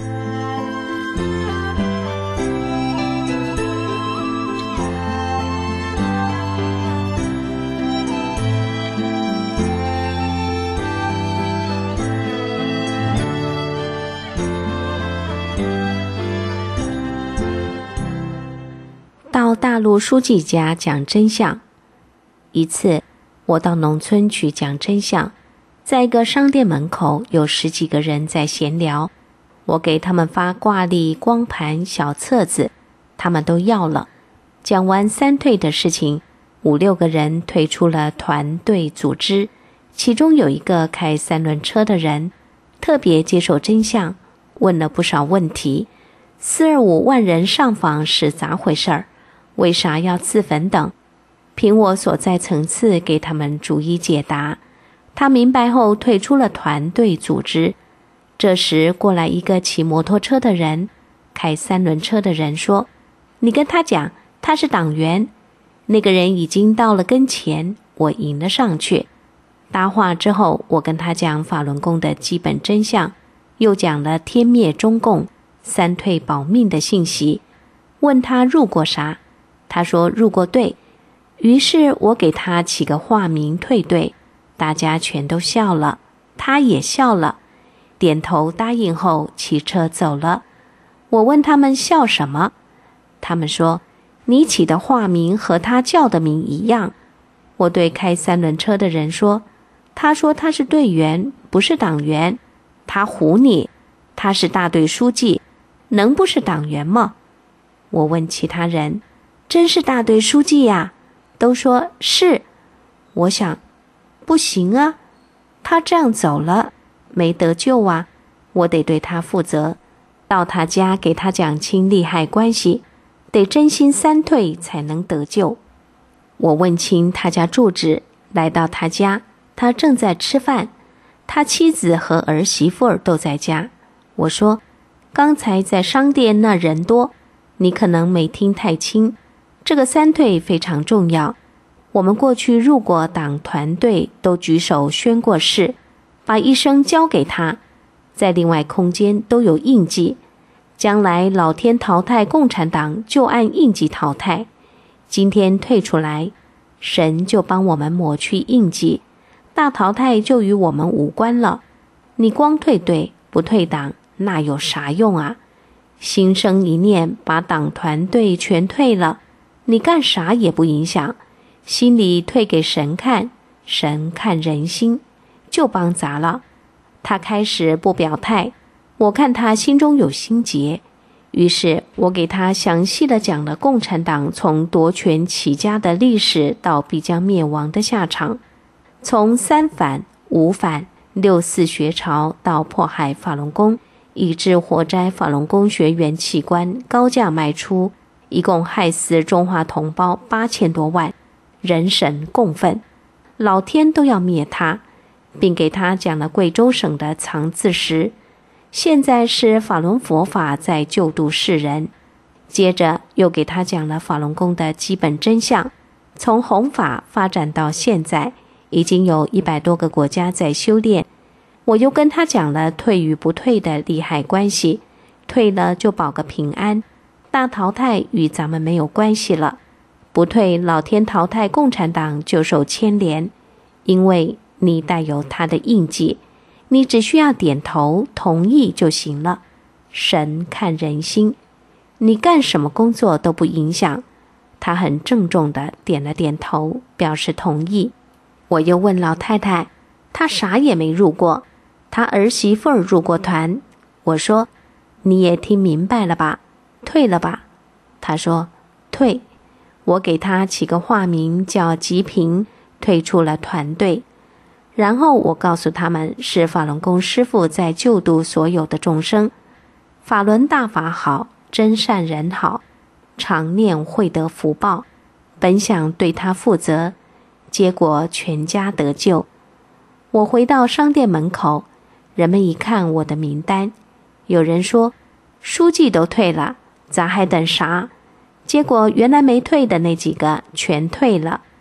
到大陆书记家讲真相。一次，我到农村去讲真相，在一个商店门口有10几个人在闲聊，我给他们发挂历、光盘、小册子，他们都要了。讲完3退的事情，5、6个人退出了团队组织，其中有一个开3轮车的人，特别接受真相，问了不少问题。425万人上访是咋回事儿？为啥要自焚等？凭我所在层次给他们逐一解答。他明白后退出了团队组织。这时过来一个骑摩托车的人，开3轮车的人说：“你跟他讲，他是党员。”那个人已经到了跟前，我迎了上去。搭话之后，我跟他讲法轮功的基本真相，又讲了天灭中共、3退保命的信息，问他入过啥，他说入过队。于是我给他起个化名退队，大家全都笑了，他也笑了，点头答应后骑车走了。我问他们笑什么，他们说你起的化名和他叫的名一样。我对开3轮车的人说，他说他是队员，不是党员，他唬你，他是大队书记，能不是党员吗？我问其他人，真是大队书记呀？都说是。我想，不行啊，他这样走了，没得救啊，我得对他负责，到他家给他讲清利害关系，得真心3退才能得救。我问清他家住址，来到他家，他正在吃饭，他妻子和儿媳妇儿都在家。我说，刚才在商店那人多，你可能没听太清，这个3退非常重要。我们过去入过党团队，都举手宣过誓，把一生交给他，在另外空间都有印记，将来老天淘汰共产党就按印记淘汰。今天退出来，神就帮我们抹去印记，大淘汰就与我们无关了。你光退队不退党，那有啥用啊？心生一念，把党团队全退了，你干啥也不影响，心里退给神看，神看人心，就帮砸了。他开始不表态，我看他心中有心结，于是我给他详细的讲了共产党从夺权起家的历史到必将灭亡的下场，从3反、5反、6四学潮到迫害法轮功，以致活摘法轮功学员器官高价卖出，一共害死中华同胞8000多万，人神共愤，老天都要灭他，并给他讲了贵州省的藏字石，现在是法轮佛法在救度世人。接着又给他讲了法轮功的基本真相，从弘法发展到现在，已经有100多个国家在修炼。我又跟他讲了退与不退的利害关系，退了就保个平安，大淘汰与咱们没有关系了，不退老天淘汰共产党就受牵连，因为你带有他的印记，你只需要点头同意就行了。神看人心，你干什么工作都不影响。他很郑重地点了点头，表示同意。我又问老太太，她啥也没入过，她儿媳妇儿入过团。我说，你也听明白了吧？退了吧？她说，退。我给她起个化名叫吉平，退出了团队。然后我告诉他们，是法轮功师父在救度所有的众生，法轮大法好，真善人好，常念会得福报，本想对他负责，结果全家得救。我回到商店门口，人们一看我的名单，有人说，书记都退了，咋还等啥？结果原来没退的那几个全退了。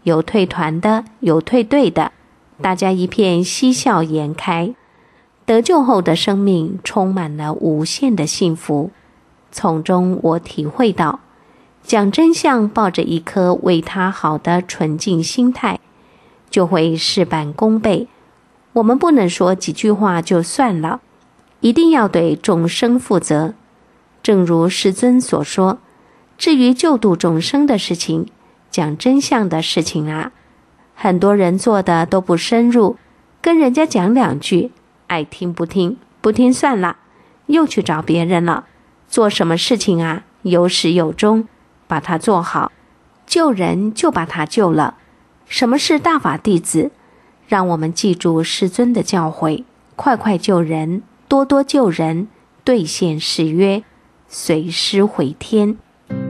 有退团的，有退队的，大家一片嬉笑颜开。得救后的生命充满了无限的幸福，从中我体会到，讲真相抱着一颗为他好的纯净心态，就会事半功倍。我们不能说几句话就算了，一定要对众生负责。正如师尊所说，至于救度众生的事情，讲真相的事情啊，很多人做的都不深入，跟人家讲两句，爱听不听，不听算了，又去找别人了。做什么事情啊，有始有终，把它做好，救人就把它救了。什么是大法弟子？让我们记住师尊的教诲，快快救人，多多救人，兑现誓约，随师回天。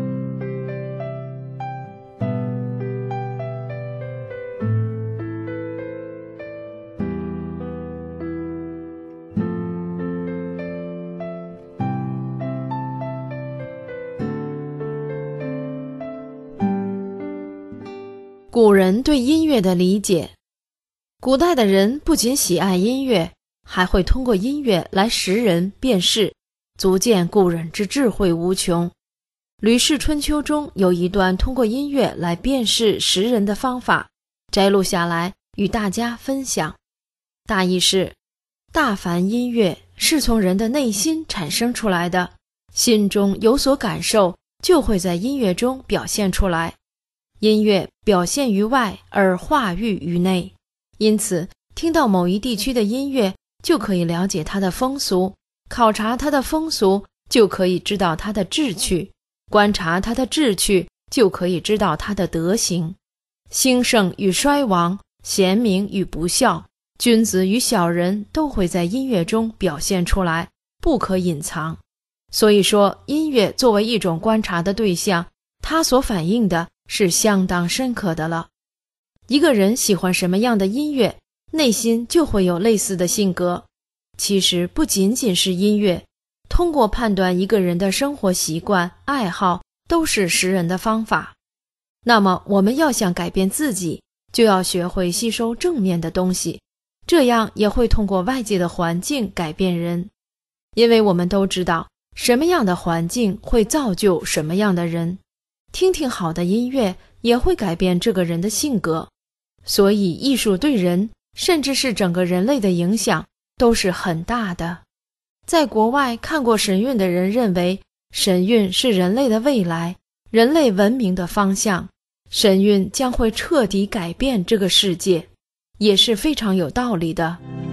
古人对音乐的理解。古代的人不仅喜爱音乐，还会通过音乐来识人辨事，足见古人之智慧无穷。《吕氏春秋》中有一段通过音乐来辨识识人的方法，摘录下来与大家分享。大意是：大凡音乐是从人的内心产生出来的，心中有所感受，就会在音乐中表现出来。音乐表现于外，而化育于内。因此，听到某一地区的音乐，就可以了解它的风俗；考察它的风俗，就可以知道它的志趣；观察它的志趣，就可以知道它的德行。兴盛与衰亡，贤明与不孝，君子与小人，都会在音乐中表现出来，不可隐藏。所以说，音乐作为一种观察的对象，它所反映的是相当深刻的了。一个人喜欢什么样的音乐，内心就会有类似的性格。其实不仅仅是音乐，通过判断一个人的生活习惯、爱好，都是识人的方法。那么我们要想改变自己，就要学会吸收正面的东西，这样也会通过外界的环境改变人。因为我们都知道，什么样的环境会造就什么样的人。听听好的音乐，也会改变这个人的性格。所以艺术对人，甚至是整个人类的影响都是很大的。在国外看过神韵的人认为，神韵是人类的未来，人类文明的方向，神韵将会彻底改变这个世界，也是非常有道理的。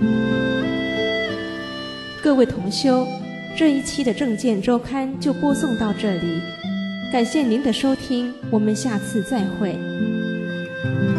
各位同修，这一期的正见周刊就播送到这里，感谢您的收听，我们下次再会。